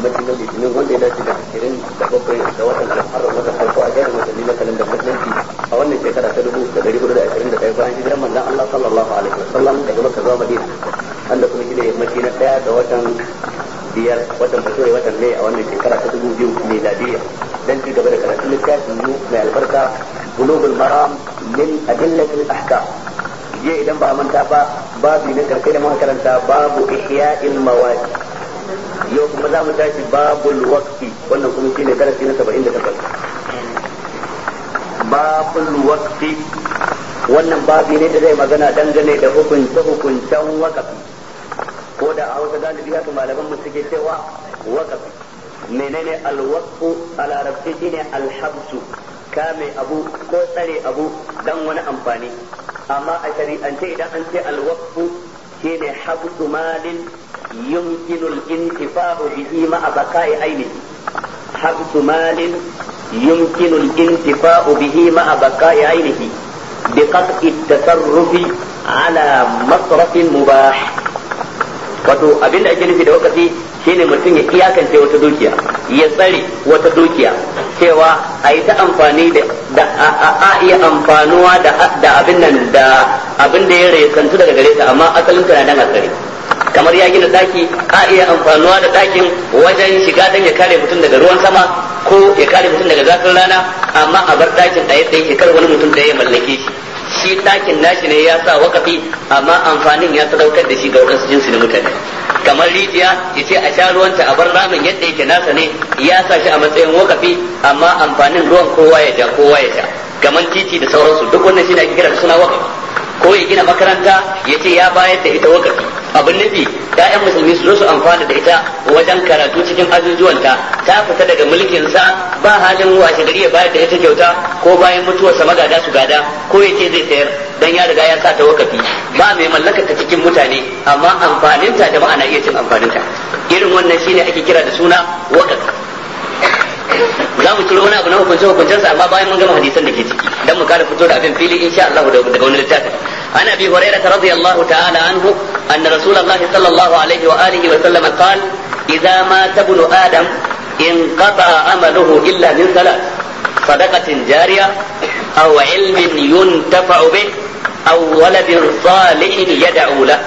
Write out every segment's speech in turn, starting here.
yammaci na litinin wanda ya dace da 27 ga watan alharram watan farko a jerin watanni na kalandar musulunci a wannan shekara ta 1421 bayan hijirar manzon Allah sallallahu alaihi wasallam daga Makka zuwa Madina wanda kuma shi ne yammaci na 1 ga watan biyar watan bakwai watan Mai a wannan shekara ta 2000 miladiyya dan ci gaba da karatun littafin mu mai albarka Bulughul Maram min Adillatil Ahkam. Je idan ba a manta ba babu na karshe da muka karanta babu ihya'il mawadi. Yau kuma za mu tashi babul waqti wannan kuma shine darasi na 78. Babul waqti wannan babi ne da zai magana dangane da hukuncen waqafi. Ko da a wata galibi haka malaman mu suke cewa waqafi. Menene al-waqfu a larabci shine al-habsu, kame abu ko tsare abu dan wani amfani. Amma a shari'ance idan an ce al-waqfu shine habsu malin yumkinu al-intifa'u bihi ma'a baqa'i ainihi. Habsu malin yumkinu al-intifa'u bihi ma'a baqa'i ainihi biqat'i at-tasarrufi ala masrafin mubah. Wato abinda ake nufi da waqfi shine mutum ya iyakance wata dukiya, ya tsare wata dukiya cewa a yi ta amfani da a iya amfanuwa da abin nan da abin da ya resantu daga gare ta, amma asalin tana nan a tsare. Kamar ya gina daki, a iya amfanuwa da dakin wajen shiga dan ya kare mutum daga ruwan sama ko ya kare mutum daga zafin rana, amma a bar dakin a yadda yake kar wani mutum da ya mallake shi dakin nashi ne ya sa wakafi, amma amfanin ya sadaukar da shi ga wadansu jinsi na mutane. Kamar rijiya ya ce a sha ruwanta a bar ramin yadda yake nasa ne, ya sa shi a matsayin wakafi, amma amfanin ruwan kowa ya ja kowa ya sha. Kamar titi da sauransu duk wannan shine ake kira da suna wakafi. Ko ya gina makaranta ya ce ya bayar da ita wakafi. Abin nufi ƴaƴan musulmi su zo su amfana da ita wajen karatu cikin ajujuwanta, ta fita daga mulkin sa ba halin washe gari ya bayar da ita kyauta ko bayan mutuwarsa magada su gada, ko ya ce zai sayar dan ya riga ya sa ta wakafi. Ba mai mallakar ta cikin mutane, amma amfaninta jama'a na iya cin amfaninta. Irin wannan shine ake kira da suna wakafi. Za mu ciro wani abu na hukuncensa amma bayan mun gama hadisan da ke ciki dan mu kare fito da abin fili insha Allah daga wani littafi. An Abi Hurairah radiyallahu ta'ala anhu anna Rasulullah sallallahu alaihi wa alihi wa sallam qala idza mata ibnu adam inqata amaluhu illa min thalath sadaqatin jariyah aw ilmin yuntafa'u bih aw waladin salihin yad'u lahu.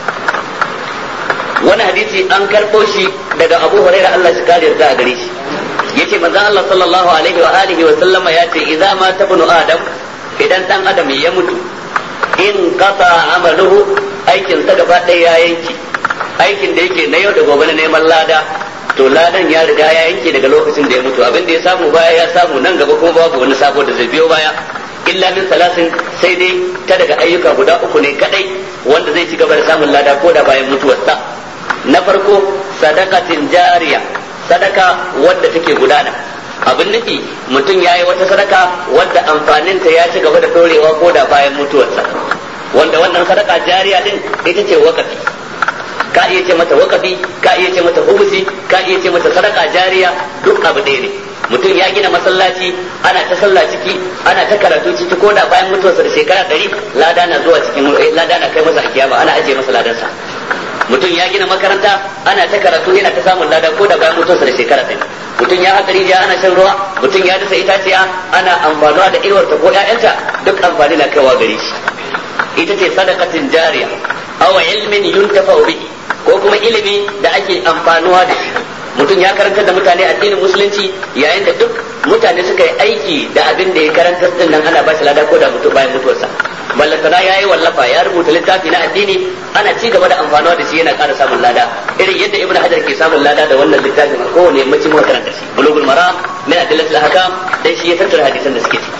Wani hadisi an karɓo shi daga Abu Hurairah Allah shi kare yarda a gare shi. Yace manzon Allah sallallahu alaihi wa alihi wa sallama yace idza mata ibnu adam, idan dan adam ya mutu, in qata amaluhu, aikin sa gaba ɗaya ya yanki. Aikin da yake na yau da gobe na neman lada, to ladan ya riga ya yanke daga lokacin da ya mutu. Abin da ya samu baya ya samu, nan gaba kuma babu wani sabo da zai biyo baya. Illa min salasin, sai dai ta daga ayyuka guda uku ne kadai wanda zai ci gaba da samun lada ko da bayan mutuwarsa. Na farko sadaqatin jariya, sadaka wadda take gudana. Abin nufi mutum ya yi wata sadaka wadda amfaninta ya ci gaba da dorewa ko da bayan mutuwarsa, wanda wannan sadaka jariya din ita ce wakafi. Ka iya ce mata wakafi, ka iya ce mata hubusi, ka iya ce mata sadaka jariya, duk abu ɗaya ne. Mutum ya gina masallaci, ana ta sallah ciki, ana ta karatu ciki, ko da bayan mutuwarsa da shekara 100 lada na zuwa cikin lada na kai masa a kiyama, ana ajiye masa ladansa. Mutum ya gina makaranta, ana ta karatu yana ta samun lada ko da bayan mutuwarsa da shekara 100. Mutum ya haƙa rijiya, ana shan ruwa, mutum ya dasa itaciya, ana amfanuwa da inuwarta ko ƴaƴanta, duk amfani na kaiwa gare shi. Ita ce sadaqatin jariya, aw ilmin yuntafa'u bihi, ko kuma ilimi da ake amfanuwa da shi. Mutum ya karantar da mutane addinin musulunci, yayin da duk mutane suka yi aiki da abin da ya karantar din nan, ana ba shi lada ko da mutu bayan mutuwarsa. Ballantana ya yi wallafa, ya rubuta littafi na addini, ana ci gaba da amfanuwa da shi, yana ƙara samun lada. Irin yadda Ibn Hajar ke samun lada da wannan littafin a kowane yammacin muka karanta shi, Bulughul Maram min Adillatil Ahkam, dan shi ya tattara hadisan da suke ciki.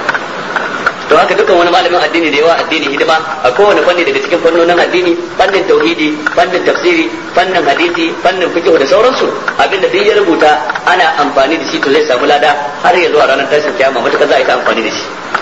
To haka dukkan wani malamin addini da yawa addini hidima a kowane fanni daga cikin fannonin addini, fannin tauhidi, fannin tafsiri, fannin hadisi, fannin fiqh da sauransu, abinda duk ya rubuta ana amfani da shi to zai samu lada har ya zuwa ranar tashin kiyama, matuƙar za a yi ta amfani da shi.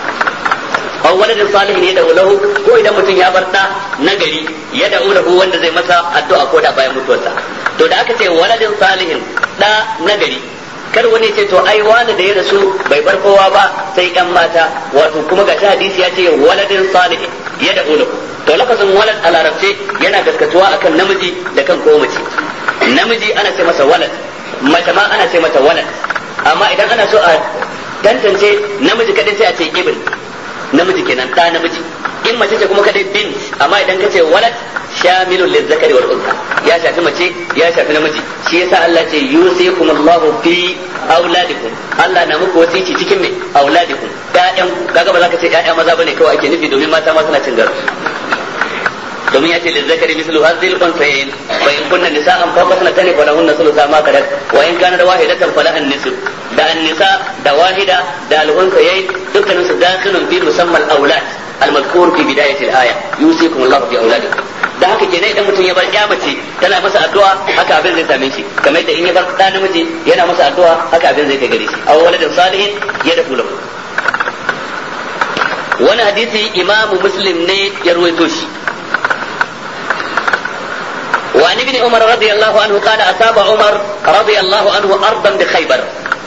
aw waladin salihin ya da'u lahu, ko idan mutum ya bar da nagari ya da'u lahu wanda zai masa addu'a ko da bayan mutuwarsa. To da aka ce waladin salihin, da nagari, kar wani ce to ai wani da ya rasu bai bar kowa ba sai ƴan mata, wato kuma ga hadisi ya ce waladin salihin ya da'u lahu. To lafazin walad a larabce yana gaskatuwa akan namiji da kan ko mace. Namiji ana ce masa walad, mace ma ana ce mata walad, amma idan ana so a tantance namiji kadai sai a ce ibn, namiji kenan da namiji. In mace ce kuma kadai bint, amma idan ka ce walad shamilun lizzakari wal unsa, ya shafi mace ya shafi namiji. Shi yasa Allah ce yusikumullahu fi auladikum, Allah na muku wasici cikin me auladikum, ƴaƴan. Kaga ba za ka ce ƴaƴa maza bane kawai ake nufi, domin mata ma suna cin gado. domin ya ce lizzakari mislu hadhil unsayayn fa in kunna nisa'an fawqa sanatayn falahunna thulutha ma tarak wa in kana wahidatan falaha an-nisf. Da an-nisa da wahida da al-unsayayn dukkanin su dakhilun fi musamma al-awlad al-madhkur fi bidayati al-aya yusikum Allahu fi auladikum. Da haka kenan idan mutum ya bar ƴa mace tana masa addu'a haka abin zai same shi, kamar yadda in ya bar ɗa namiji yana masa addu'a haka abin zai kai gare shi. Aw waladin salihin yad'u lahu. Wani hadisi Imam Muslim ne ya ruwaito shi. وعن ابن عمر رضي الله عنه قال أصاب عمر رضي الله عنه أرضا بخيبر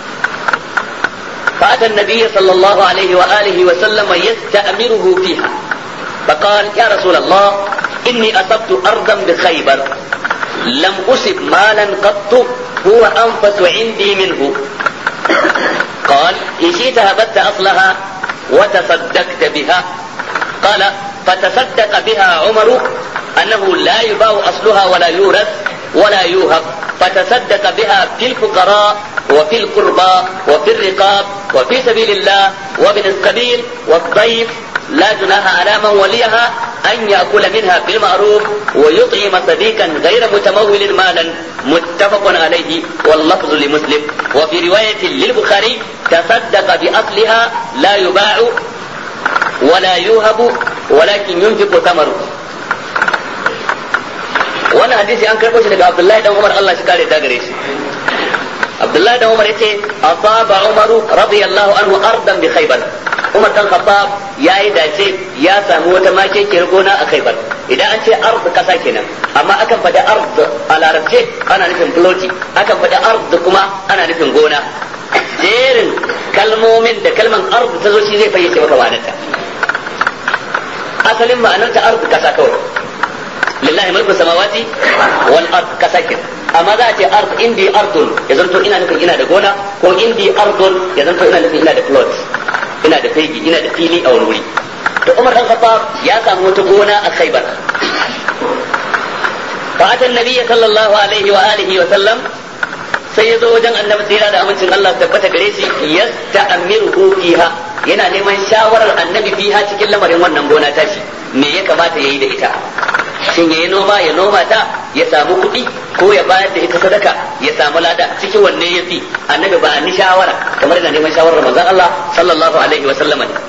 فأتى النبي صلى الله عليه وآله وسلم يستأمره فيها فقال يا رسول الله إني أصبت أرضا بخيبر لم أصب مالا قط هو أنفس عندي منه. قال إن شئت هبت أصلها وتصدقت بها. قال فتصدق بها عمر أنه لا يباع أصلها ولا يورث ولا يوهب، فتصدق بها في الفقراء وفي القربى وفي الرقاب وفي سبيل الله وابن السبيل والضيف. لا جناح على من وليها أن يأكل منها بالمعروف ويطعم صديقا غير متمول مالا. متفق عليه واللفظ لمسلم. وفي رواية للبخاري تصدق بأصلها لا يباع ولا يوهب ولكن ينفق ثمره. wannan hadisi an karɓo shi daga Abdullahi dan Umar, Allah shi kare da gare shi. Abdullahi dan Umar yace asaba Umaru radiyallahu anhu ardan bi Khaybar. Umar dan Khattab yayi dace ya samu wata makekiyar gona a Khaybar. Idan an ce ard kasa kenan, amma akan faɗi ard a larabce ana nufin ploti, akan faɗi ard kuma ana nufin gona. Jerin kalmomin da kalman ard ta zo shi zai fayyace maka ma'anarta. Asalin ma'anarta ard kasa kawai. lillahi mulku samawati wal ard kasakin, amma za a ce ard indi ardun ya zanto ina nufin ina da gona, ko indi ardun ya zanto ina nufin ina da plot, ina da fegi, ina da fili a wani wuri. To Umar dan Khattab ya samu wata gona a Khaybar. Fa ata annabi sallallahu alaihi wa alihi wa sallam, sai ya zo wajen annabi tsira da amincin Allah tabbata gare shi, yasta'miruhu fiha, yana neman shawarar annabi fiha cikin lamarin wannan gona tashi, me ya kamata yayi da ita. Shin yayi noma ya noma ta ya samu kuɗi, ko ya bayar da ita sadaka ya samu lada, cikin wanne yafi? Annabi ba ni shawara, kamar yana neman shawarar manzon Allah sallallahu alaihi wa sallam ne.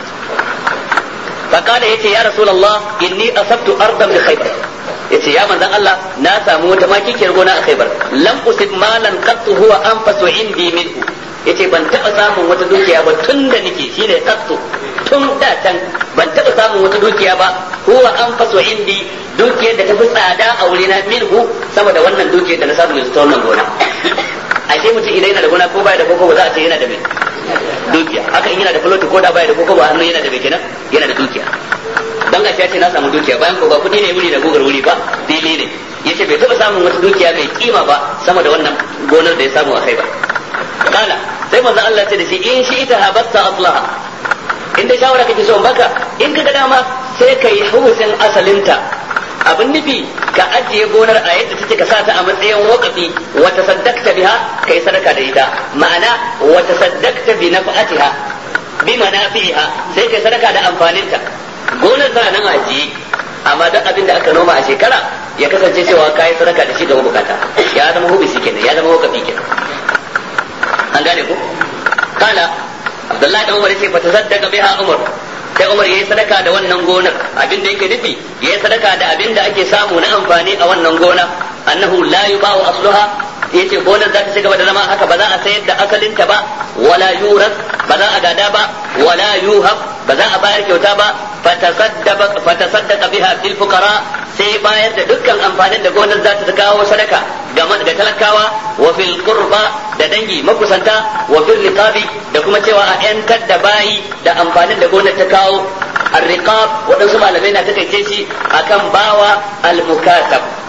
Fa kana yace ya rasulullah inni asabtu ardan bi Khaybar, yace ya manzon Allah na samu wata makikiyar gona a Khaybar, lam usib malan qattu huwa anfasu indi minhu, yace ban taɓa samun wata dukiya ba tun da nake, shine qattu, tun da can ban taɓa samun wata dukiya ba, huwa anfasu indi, dukiyar da ta fi tsada a wurina minhu, sama da wannan dukiyar da na samu yanzu ta wannan gona. Ashe mutum idan yana da gona ko baya da koko ba za a ce yana da mai dukiya, haka in yana da fuloti ko da baya da koko ba hannu yana da mai kenan, yana da dukiya. Dan ga ya ce na samu dukiya, bayan ko ba kudi ne wuri da gogar wuri ba, fili ne. Yace bai taɓa samun wata dukiya mai kima ba sama da wannan gonar da ya samu a kai ba. Kala sai manzo Allah ya ce da shi in shi ita habatta aslaha, in da shawara kake so in baka, in ka ga dama sai ka yi hukusin asalinta. Abin nufi ka ajiye gonar a yadda take, ka sa ta a matsayin waqafi, wa tasaddaqta biha, kai sadaka da ita. Ma'ana wa tasaddaqta bi naf'atiha bi manafiha, sai kai sadaka da amfaninta. Gonar tana nan ajiye, amma duk abin da aka noma a shekara ya kasance cewa kai sadaka da shi ga bukata, ya zama hubisi kenan, ya zama waqafi kenan. An gane ko? Kala Abdullahi dan Umar yace fa tasaddaqa biha Umar, sai Umar yayi sadaka da wannan gonar. Abin da yake nufi yayi sadaka da abin da ake samu na amfani a wannan gona. Annahu la yuba'u asluha, yace gonar za ta ci gaba da zama haka, ba za a sayar da asalinta ba, wala yuras, ba za a gada ba, wala yuhab, ba za a bayar kyauta ba. Fatasaddaqa biha fil fuqara, sai bayar da dukkan amfanin da gonar za ta kawo sadaka ga talakawa, wa fil qurba, da dangi makusanta, wa fil riqabi, da kuma cewa a yantar da bayi da amfanin da gonar ta kawo. Ar-riqab waɗansu malamai na takaice shi akan bawa al-mukatab,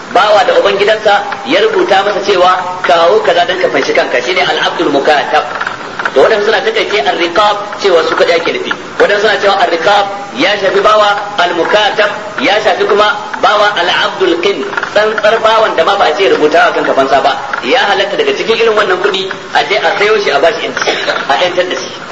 bawa da uban gidansa ya rubuta masa cewa kawo kaza dan ka fanshi kanka shine al-abdul mukatab. to wadansu suna takaice ar-riqab cewa su kada yake nufi, wadansu suna cewa ar-riqab ya shafi bawa, al-mukatab ya shafi kuma bawa al-abdul qin, tsantsar bawan da ma ba a ce rubutawa kan kafansa ba, ya halatta daga cikin irin wannan kudi a je a sayo shi a bashi a yantar da shi.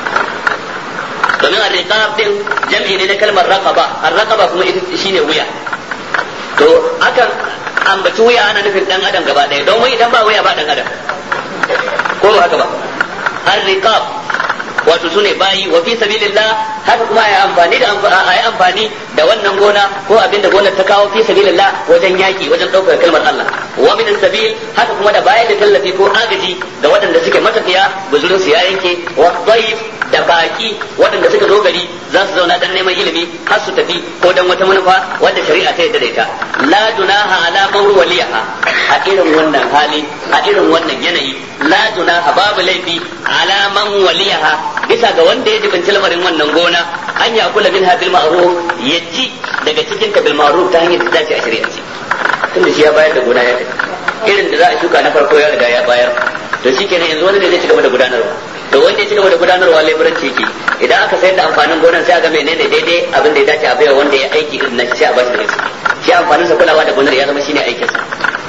domin ar-riqab din jam'i ne na kalmar raqaba, ar-raqaba kuma shine wuya. to akan ambaci wuya ana nufin dan adam gaba daya, don wai idan ba wuya ba dan adam, ko ba haka ba. ar-riqab wato sune bayi, wa fi sabilillah haka kuma ayi amfani da wannan gona ko abin da gonar ta kawo fi sabilillah wajen yaki, wajen daukar kalmar Allah. wa min sabil haka kuma da bayar da tallafi ko agaji ga waɗanda suke matafiya guzurin su ya yanke, wa dhayf da baki waɗanda suka zo gari za su zauna dan neman ilimi har su tafi ko dan wata manufa wanda shari'a ta yarda da ita. la dunaha ala man waliyaha, a irin wannan hali, a irin wannan yanayi, la dunaha babu laifi ala man waliyaha bisa ga wanda ya jibinci lamarin wannan gona, an ya kula minha bil ma'ruf, ya ci daga cikin ka bil ma'ruf ta hanyar da dace a shari'ance. tunda shi ya bayar da gona ya tafi, irin da za a shuka na farko ya riga ya bayar, to shikenan yanzu wani ne zai ci gaba da gudanarwa. to wanda ya ci gaba da gudanarwa laifuranci yake, idan aka sayar da amfanin gonan sai a ga menene daidai abin da ya dace a baiwa wanda ya aiki irin na shi a bashi da shi amfanin sa kulawa da gonar ya zama shine aikin sa.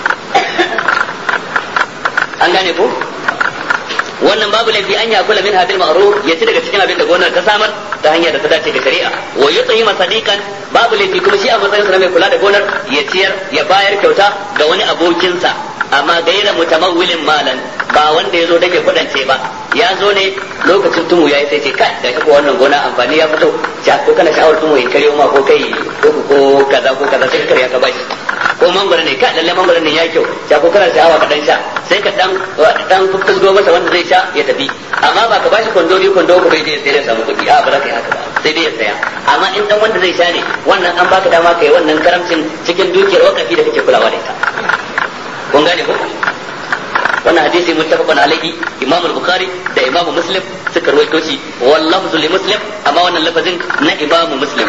an gane ko wannan babu laifi an ya kula min hadil ma'ruf, ya ci daga cikin abin da gonar ta samar ta hanyar da ta dace ga shari'a. wa yut'im sadiqan, babu laifi kuma shi a matsayin sa na mai kula da gonar ya ciyar ya bayar kyauta ga wani abokinsa, amma gaira mutamawwilin malan, ba wanda ya zo dake kudance ba, ya zo ne lokacin tumu yayi sai ce kai da ko wannan gona amfani ya fito, ko kana sha'awar tumu in karyo ma ko kai ko kaza sai ka karya ka bashi. ko mangwaro ne kai lalle mangwaro ne ya kyau, ko kana sha'awa ka dan sha sai ka dan fusgo masa wanda zai sha ya tafi, amma ba ka bashi kondo ko bai je sai ya samu kuɗi, a ba za ka yi haka ba, sai dai ya saya. amma in dan wanda zai sha ne, wannan an baka dama kai wannan karamcin cikin dukiyar wakafi da kake kulawa da ita. kun gane ko wannan hadisi muttafaqun alaihi, Imam al-Bukhari da Imam Muslim suka rawaito shi, wallahu li Muslim, amma wannan lafazin na Imam Muslim.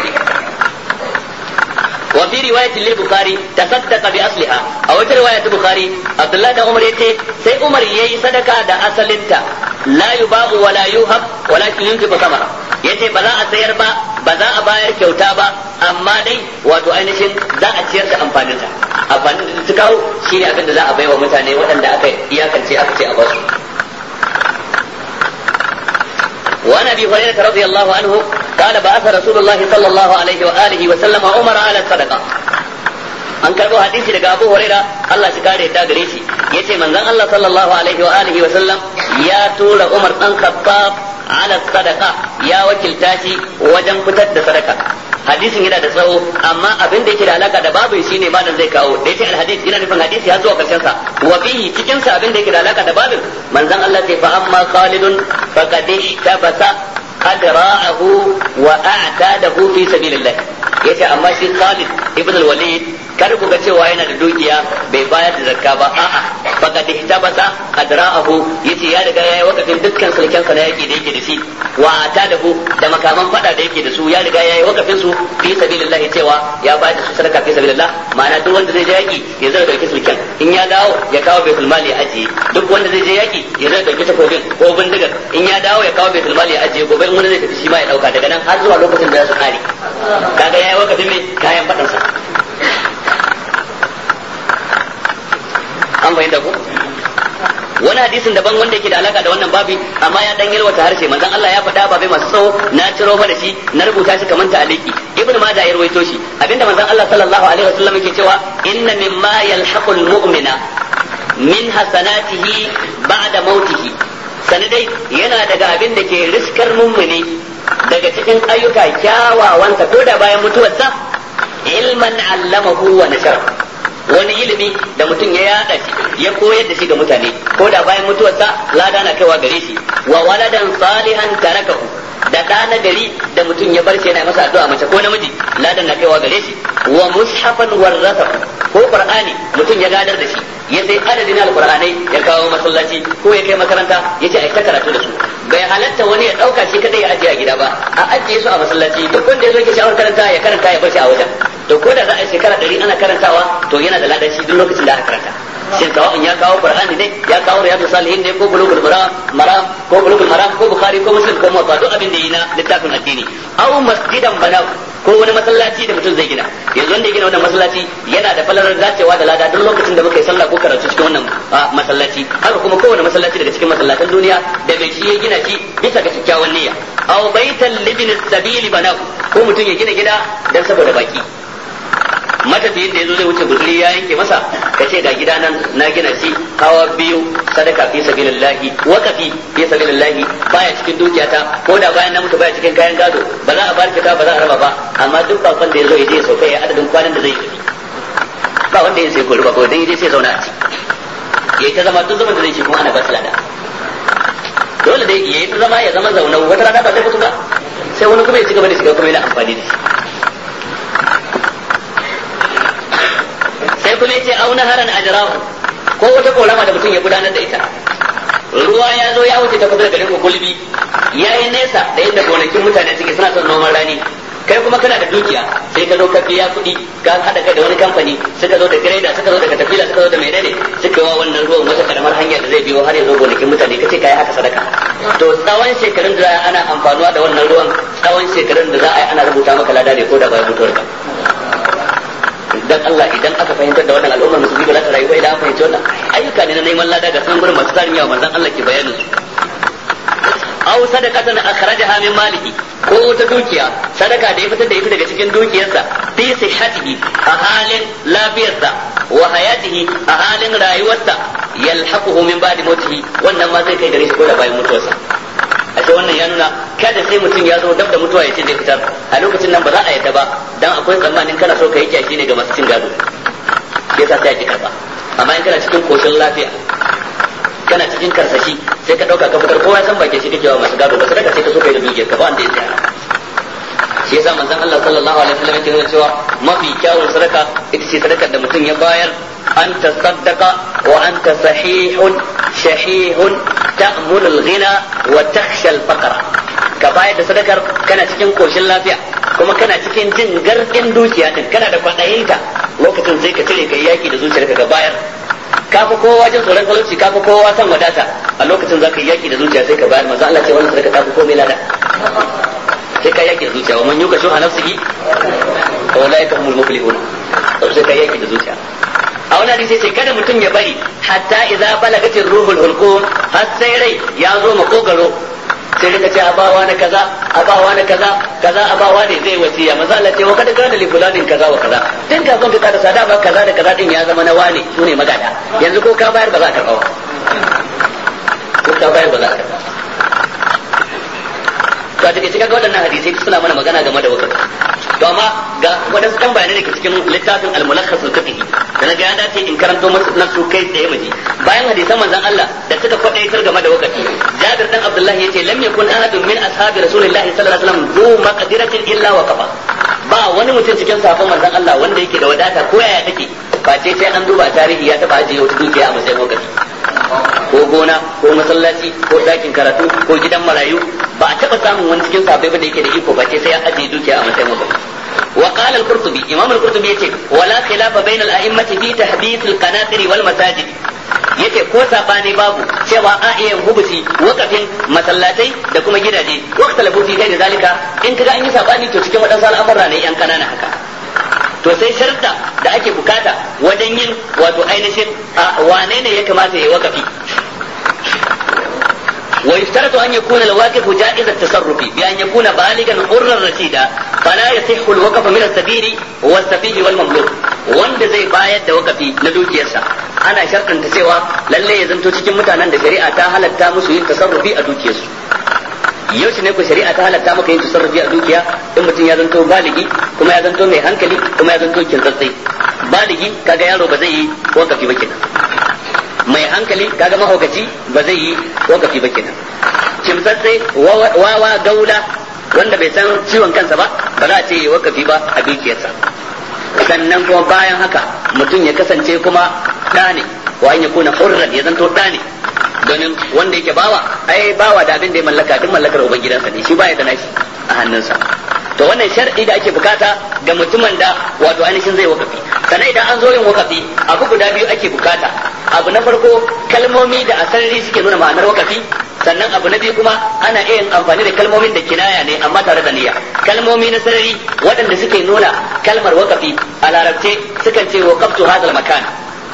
wa fi riwayat lil-Bukhari tasaddaqa bi asliha, a wata riwaya ta Bukhari Abdullah da Umar yace sai Umar yayi sadaka da asalinta, la yubahu wa la yuhab walakin yunfiqu samara, yace ba za a sayar ba, ba za a bayar kyauta ba, amma dai wato ainihin za a ciyar da amfaninta. amfanin da ta kawo shine abin da za a baiwa mutane waɗanda aka iyakance aka ce a basu. وعن ابي هريره رضي الله عنه قال بعث رسول الله صلى الله عليه واله وسلم عمر على الصدقه. an karbo hadisi daga Abu Huraira Allah shi kare da gare shi, yace manzon Allah sallallahu alaihi wa alihi wa sallam ya tura Umar dan Khattab ala sadaqa, ya wakilta shi wajen fitar da sadaka. hadisin yana da tsawo, amma abin da yake da alaka da babu shine malam zai kawo da yace alhadith yana nufin hadisi har zuwa karshen sa. wa fihi cikin sa abin da yake da alaka da babin, manzon Allah sai fa amma Khalidun faqad ihtabasa adra'ahu wa a'tadahu fi sabilillah, yace amma shi Khalid ibn al-Walid kar ku ga cewa yana da dukiya bai bayar da zakka ba, a'a faqad ihtabasa adra'ahu, yace ya riga yayi wakafin dukkan sulken sa na yaki da yake da shi, wa atadahu da makaman fada da yake da su ya riga yayi wakafin su fi sabilillah, cewa ya bayar da su sadaka fi sabilillah. ma'ana duk wanda zai je yaki ya zai dauki sulken, in ya dawo ya kawo baitul mali ya ajiye, duk wanda zai je yaki ya zai dauki takobin ko bindigar, in ya dawo ya kawo baitul mali ya ajiye, gobe in wani zai tafi shi ma ya dauka, daga nan har zuwa lokacin da za su kare. kaga yayi wakafin me kayan fadan sa. an bayyana ko wani hadisin daban wanda yake da alaka da wannan babi, amma ya dan yalwata harshe, manzon Allah ya faɗa babai masu tsawo, na ciro fa da shi na rubuta shi kamar ta'aliki. Ibn Majah ya rawaito shi, abinda manzon Allah sallallahu alaihi wasallam yake cewa inna mimma yalhaqul mu'mina min hasanatihi ba'da mautihi, sanadai yana daga abin da ke riskar mummuni daga cikin ayyuka kyawawansa ko da bayan mutuwarsa, ilman allamahu wa nashara, wani ilimi da mutum ya yada shi ya koyar da shi ga mutane, ko da bayan mutuwarsa lada na kaiwa gare shi, wa waladan salihan tarakahu, da ɗa na gari da mutum ya bar shi yana masa addu'a, mace ko namiji, ladan na kaiwa gare shi, wa mushafan warrasahu, ko qur'ani mutum ya gadar da shi, ya sai adadin alqur'anai ya kawo masallaci ko ya kai makaranta ya ce ai ta karatu da su. bai halatta wani ya dauka shi kadai ya ajiye a gida ba, a ajiye su a masallaci, duk wanda ya zo ke sha'awar karanta ya karanta ya bar shi a wajen. to ko da za a yi shekara 100 ana karantawa to yana da ladan shi duk lokacin da aka karanta shin sawa'un ya kawo qur'ani ne ya kawo riyadus salihin ne ko bulugul maram ko bulugul maram ko bukhari ko muslim ko muwatta duk abin da yi na littafin addini aw masjidan bana ko wani masallaci da mutum zai gina yanzu wanda ya gina wannan masallaci yana da falalar dacewa da lada duk lokacin da muka yi sallah ko karatu cikin wannan masallaci haka kuma kowane masallaci daga cikin masallatan duniya da mai shi ya gina shi bisa ga kyakkyawan niyya aw baitan libin sabili bana ko mutum ya gina gida dan saboda baki matafiyin da yazo zai wuce guzuri ya yanke masa kace ga gida nan na gina shi hawa biyu sadaka fi sabilillahi waqafi fi sabilillahi baya cikin dukiyata ko da bayan na mutu baya cikin kayan gado ba za a bar fita ba za a raba ba amma duk bakon da yazo yaje sauka ya adadin kwanan da zai yi ba wanda yin sai ko ruba ko dan yaje sai zauna a ci yayi ta zama duk zaman da zai ci kuma ana ba lada dole dai yayi ta zama ya zama zauna wata rana ba zai mutu ba sai wani kuma ya ci gaba da shiga kuma yana amfani da shi sai kuma yace auna haran ajrahu ko wata korama da mutum ya gudanar da ita ruwa ya zo ya wuce ta kusa da garin gulbi yayi nesa da inda gonakin mutane suke suna son noman rani kai kuma kana da dukiya sai ka zo ka biya kuɗi ka hada kai da wani kamfani suka zo da greda suka zo da katafila suka zo da menene suka wa wannan ruwan wata karamar hanya da zai biyo har ya zo gonakin mutane kace kai haka sadaka to tsawon shekarun da ana amfanuwa da wannan ruwan tsawon shekarun da za a yi ana rubuta maka lada ne ko da bayan mutuwar ka dan Allah idan aka fahimtar da wannan al'ummar musulmi ba za ta rayu ba idan aka fahimci wannan ayyuka ne na neman lada ga sunan gurin masu tarin yawa manzon Allah ke bayanin su aw sadaqatan akhrajaha min malihi ko wata dukiya sadaka da ya fitar da ita daga cikin dukiyarsa fi sihhatihi a halin lafiyarsa wa hayatihi a halin rayuwarsa yalhaquhu min ba'di mautihi wannan ma zai kai gare shi ko da bayan mutuwarsa ashe wannan ya nuna kada sai mutum ya zo dab da mutuwa ya ce zai fitar a lokacin nan ba za a yadda ba dan akwai tsammanin kana so ka yi kyaki ne ga masu cin gado yasa sai ki karba amma in kana cikin koshin lafiya kana cikin karsashi sai ka dauka ka fitar kowa san bake shi kake wa masu gado ba sadaka sai ka so kai da dukiyar ka ba wanda ya tsaya shi yasa manzon Allah sallallahu alaihi wasallam ya ce cewa mafi kyawun sadaka ita ce sadakar da mutum ya bayar an tasaddaqa wa anta sahihun shahihun ta'mul al-ghina wa takhsha al-faqra ka bayar da sadakar kana cikin koshin lafiya kuma kana cikin jin garkin dukiya din kana da kwadayinta lokacin sai ka cire kai yaki da zuciyarka ka bayar kafa kowa jin tsoron talauci kafa kowa san wadata a lokacin zaka yi yaki da zuciya sai ka bayar manzo Allah ce wannan sadaka ta fi komai lada sai ka yaki da zuciya wa man yuka shuha nafsihi fa ulaika humul muflihun sai ka yaki da zuciya a wani hadisi sai kada mutum ya bari hatta idza balagatir ruhul hulqum har sai rai ya zo makogaro sai rika ce abawa na kaza abawa na kaza kaza abawa ne zai wasiya maza Allah ce wa kada kana li fulanin kaza wa kaza din kafin ka kada sada ba kaza da kaza din ya zama na wane sune magada yanzu ko ka bayar ba za ka karba ko ka bayar ba za ka karba to a take cikin waɗannan hadisi suna mana magana game da wakati to amma ga wadansu kan bayanai da ke cikin littafin al-mulakhas al-fiqhi da na ga ya dace in karanto na su kai tsaye maji bayan hadisan manzon Allah da suka kwadaitar game da wakati Jabir dan Abdullah yace lam yakun ahadun min ashabi rasulillahi sallallahu alaihi wasallam zu maqdiratin illa waqafa ba wani mutum cikin sahabban manzon Allah wanda yake da wadata ko yaya take ba ce sai an duba tarihi ya taba ajiye wata dukiya a matsayin wakati ko gona ko masallaci ko dakin karatu ko gidan marayu ba a taba samun wani cikin sahabbai ba da yake da iko ba ce sai ya ajiye dukiya a matsayin wakati وقال القرطبي امام القرطبي yace ولا خلاف بين الائمه في تحديث القناطر والمساجد yace ko sabani babu cewa a iya hubusi wakafin masallatai da kuma gidaje waqta labuti kai da zalika in kaga an yi sabani to cikin wadansu al'amura ne yan kanana haka to sai sharta da ake bukata wajen yin wato ainihin wane ne ya kamata ya wakafi ويشترط أن يكون الواقف جائز التصرف بأن يكون بالغا حرا رشيدا فلا يصح الوقف من السفير والسفيه والمملوك wanda zai bayar da wakafi na dukiyarsa ana shartanta cewa lalle ya zanto cikin mutanen da shari'a ta halatta musu yin tasarrufi a dukiyarsu yaushe ne ku shari'a ta halatta maka yin tasarrufi a dukiya in mutum ya zanto baligi kuma ya zanto mai hankali kuma ya zanto kintsatsai baligi kaga yaro ba zai yi wakafi ba kenan mai hankali kaga mahaukaci ba zai yi wakafi ba kenan kimtsatse wawa gaula wanda bai san ciwon kansa ba ba za a ce wakafi ba a dukiyarsa sannan kuma bayan haka mutum ya kasance kuma ɗa ne wa an yakuna hurran ya zanto ɗa ne domin wanda yake bawa ai bawa da abin da ya mallaka duk mallakar ubangidansa ne shi baya da nashi a hannunsa to wannan shar'i da ake bukata ga mutumin da wato ainihin zai wakafi sannan idan an zo yin wakafi abu guda biyu ake bukata abu na farko kalmomi da asali suke nuna ma'anar wakafi sannan abu na biyu kuma ana iya yin amfani da kalmomin da kinaya ne amma tare da niyya kalmomi na sarari waɗanda suke nuna kalmar wakafi a larabce sukan ce waqaftu hadal makan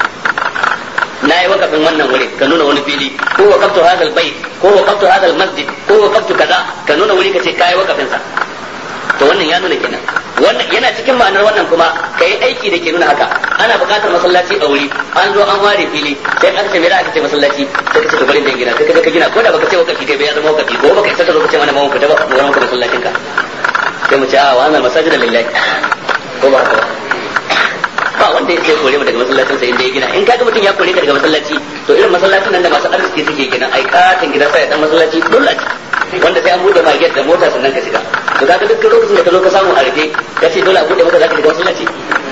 na yi wakafin wannan wuri ka nuna wani fili ko waqaftu hadal bait ko waqaftu hadal masjid ko waqaftu kaza ka nuna wuri ka ce kai wakafin sa to wannan ya nuna kenan wannan yana cikin ma'anar wannan kuma kai aiki da ke nuna haka ana buƙatar masallaci a wuri an zo an ware fili sai aka ce me za aka ce masallaci sai ka ce bari da gina sai ka gina ko da baka ce wakafi kai bai ya zama wakafi ko baka isa ka zo ka ce mana mu fita ba mu ranka masallacin ka sai mu ce a wa annal masajida lillahi ko ba haka ba wanda ya ce kore mu daga masallacin sai inda ya gina in kaga mutum ya kore ka daga masallaci to irin masallacin nan da masu arziki suke gina ai katin gida sai dan masallaci dole wanda sai an bude market da mota sannan ka shiga to kaga duk lokacin da ka zo ka samu a rufe kace dole a bude maka zaka shiga masallaci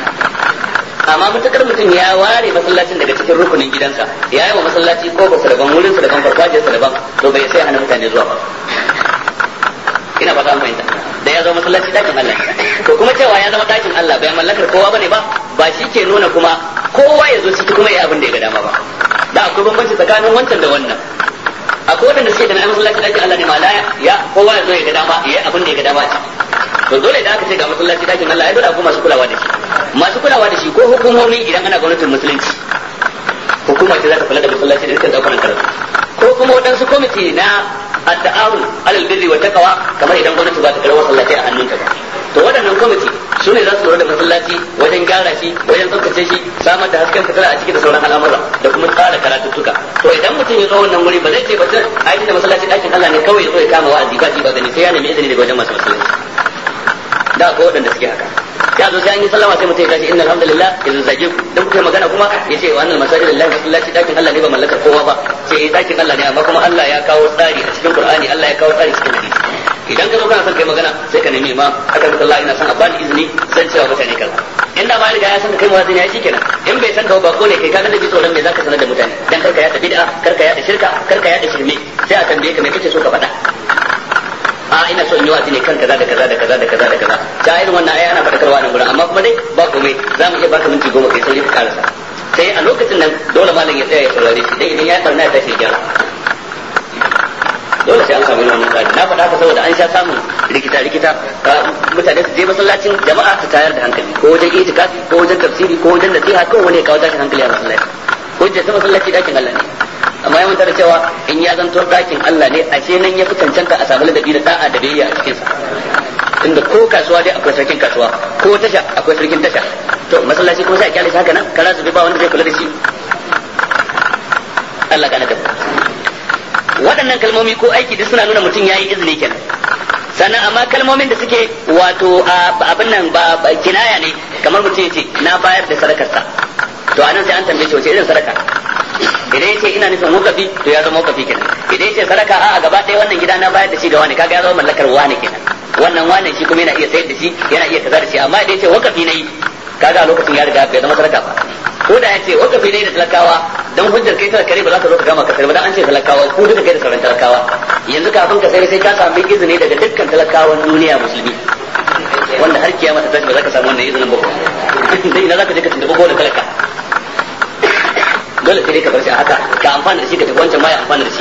amma mutakar mutum ya ware masallacin daga cikin rukunin gidansa ya yi wa masallaci ko ba daban wurin sa daban farfajiyar sa daban to bai sai hana mutane zuwa ba ina fata an fahimta da ya zama masallaci dakin Allah to kuma cewa ya zama dakin Allah bai mallakar kowa bane ba shi ke nuna kuma kowa ya zo ciki kuma ya abin da ya ga dama ba da akwai bambanci tsakanin wancan da wannan akwai wadanda suke da na masallaci dakin Allah ne ma ya kowa ya zo ya ga dama ya abin da ya ga dama ce to dole da aka ce ga masallaci dakin Allah ya dole akwai masu kulawa da shi ko hukumomi idan ana gwamnatin musulunci hukuma ce za ta kula da masallaci da dukkan daukan karatu ko kuma wadansu kwamiti na at-ta'awun alal birri wa taqwa kamar idan gwamnati ba ta karɓa masallaci a hannunta ba to waɗannan kwamiti su ne za su lura da masallaci wajen gyara shi wajen tsaftace shi samar da hasken fitila a ciki da sauran al'amura da kuma tsara karatuttuka to idan mutum ya zo wannan wuri ba zai ce ba ai da masallaci ɗakin Allah ne kawai ya zo ya kama wa'azi ba ji ba gani sai ya nemi izini daga wajen masu masallaci da akwai waɗanda suke haka ya zo sai an yi sallama sai mutum ya tashi inna alhamdulillah yanzu zage ku dan kuka magana kuma ya ce wa annal masajid lillahi masallaci dakin Allah ne ba mallakar kowa ba sai dakin Allah ne amma kuma Allah ya kawo tsari a cikin Qur'ani Allah ya kawo tsari cikin hadisi idan ka zo kana son kai magana sai ka nemi imam aka rubuta Allah ina son a bani izini zan cewa mutane kaza inda ba riga ya san kai muwazzini ya shikenan in bai san ka ba ko ne kai kaga da ji tsoron me zaka sanar da mutane dan karka yada bid'a karka yada shirka karka yada shirme sai a tambaye ka me kake so ka faɗa a ina so in yi wa'azi ne kan kaza da kaza da kaza da kaza da kaza ta irin wannan ai ana fadakarwa nan gurin amma kuma dai ba komai za mu iya baka minti 10 kai sauri ka karasa sai a lokacin nan dole malam ya tsaya ya saurare shi dai idan ya karna ya tashi gyara dole sai an samu wannan tsari na faɗa haka saboda an sha samun rikita mutane su je masallacin jama'a su tayar da hankali ko wajen itikafi ko wajen tafsiri ko wajen nasiha ko wani ya kawo tashin hankali a masallaci hujja ta masallaci dakin Allah ne amma yawan da cewa in ya zanto dakin Allah ne ashe nan ya fi cancanta a samu ladabi da da'a da biyayya a cikin sa inda ko kasuwa dai akwai sarkin kasuwa ko tasha akwai sarkin tasha to masallaci kuma sai a kyale shi haka nan kara su ba wanda zai kula da shi Allah kana da waɗannan kalmomi ko aiki duk suna nuna mutum yayi izini kenan sannan amma kalmomin da suke wato abin nan ba kinaya ne kamar mutum ya ce na bayar da sadakarsa to anan sai an tambaye shi wace irin sadaka idan yace ina nufin wakafi to ya zama wakafi kenan idan yace sadaka a gaba ɗaya wannan gida na bayar da shi ga wani kaga ya zama mallakar wani kenan wannan wani shi kuma yana iya sayar da shi yana iya kaza da shi amma idan yace wakafi nayi kaga a lokacin ya riga bai zama sadaka ba ko da yace wakafi nayi da talakawa dan hujjar kai talaka ne ba za ka zo ka gama ka sayar ba dan an ce talakawa ko duka kai da sauran talakawa yanzu kafin ka sayar sai ka samu izini daga dukkan talakawan duniya musulmi wanda har kiyama ta tashi ba za ka samu wannan izinin ba dai ina za ka je ka tuntuɓa ko da talaka dole sai dai ka bar shi haka ka amfana da shi ka tafi wancan ma ya amfana da shi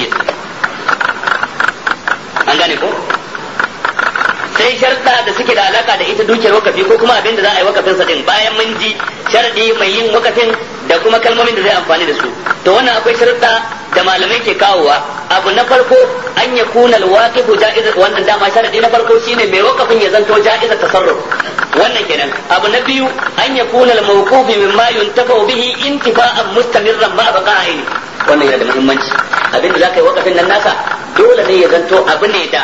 an gane ko sai sharɗa da suke da alaka da ita dukiyar wakafi ko kuma abin da za a yi wakafin sa din bayan mun ji sharadi mai yin wakafin da kuma kalmomin da zai amfani da su to wannan akwai sharɗa da malamai ke kawowa abu na farko an ya kuna alwaqifu ja'iz wannan dama sharadi na farko shine mai wakafin ya zanto ja'iz tasarruf wannan kenan abu na biyu an ya kuna al-mawquf mimma yuntafa bihi intifa'an mustamirran ma baqa'i wannan yana da muhimmanci abin da zaka yi wakafin nan nasa dole ne ya zanto abu ne da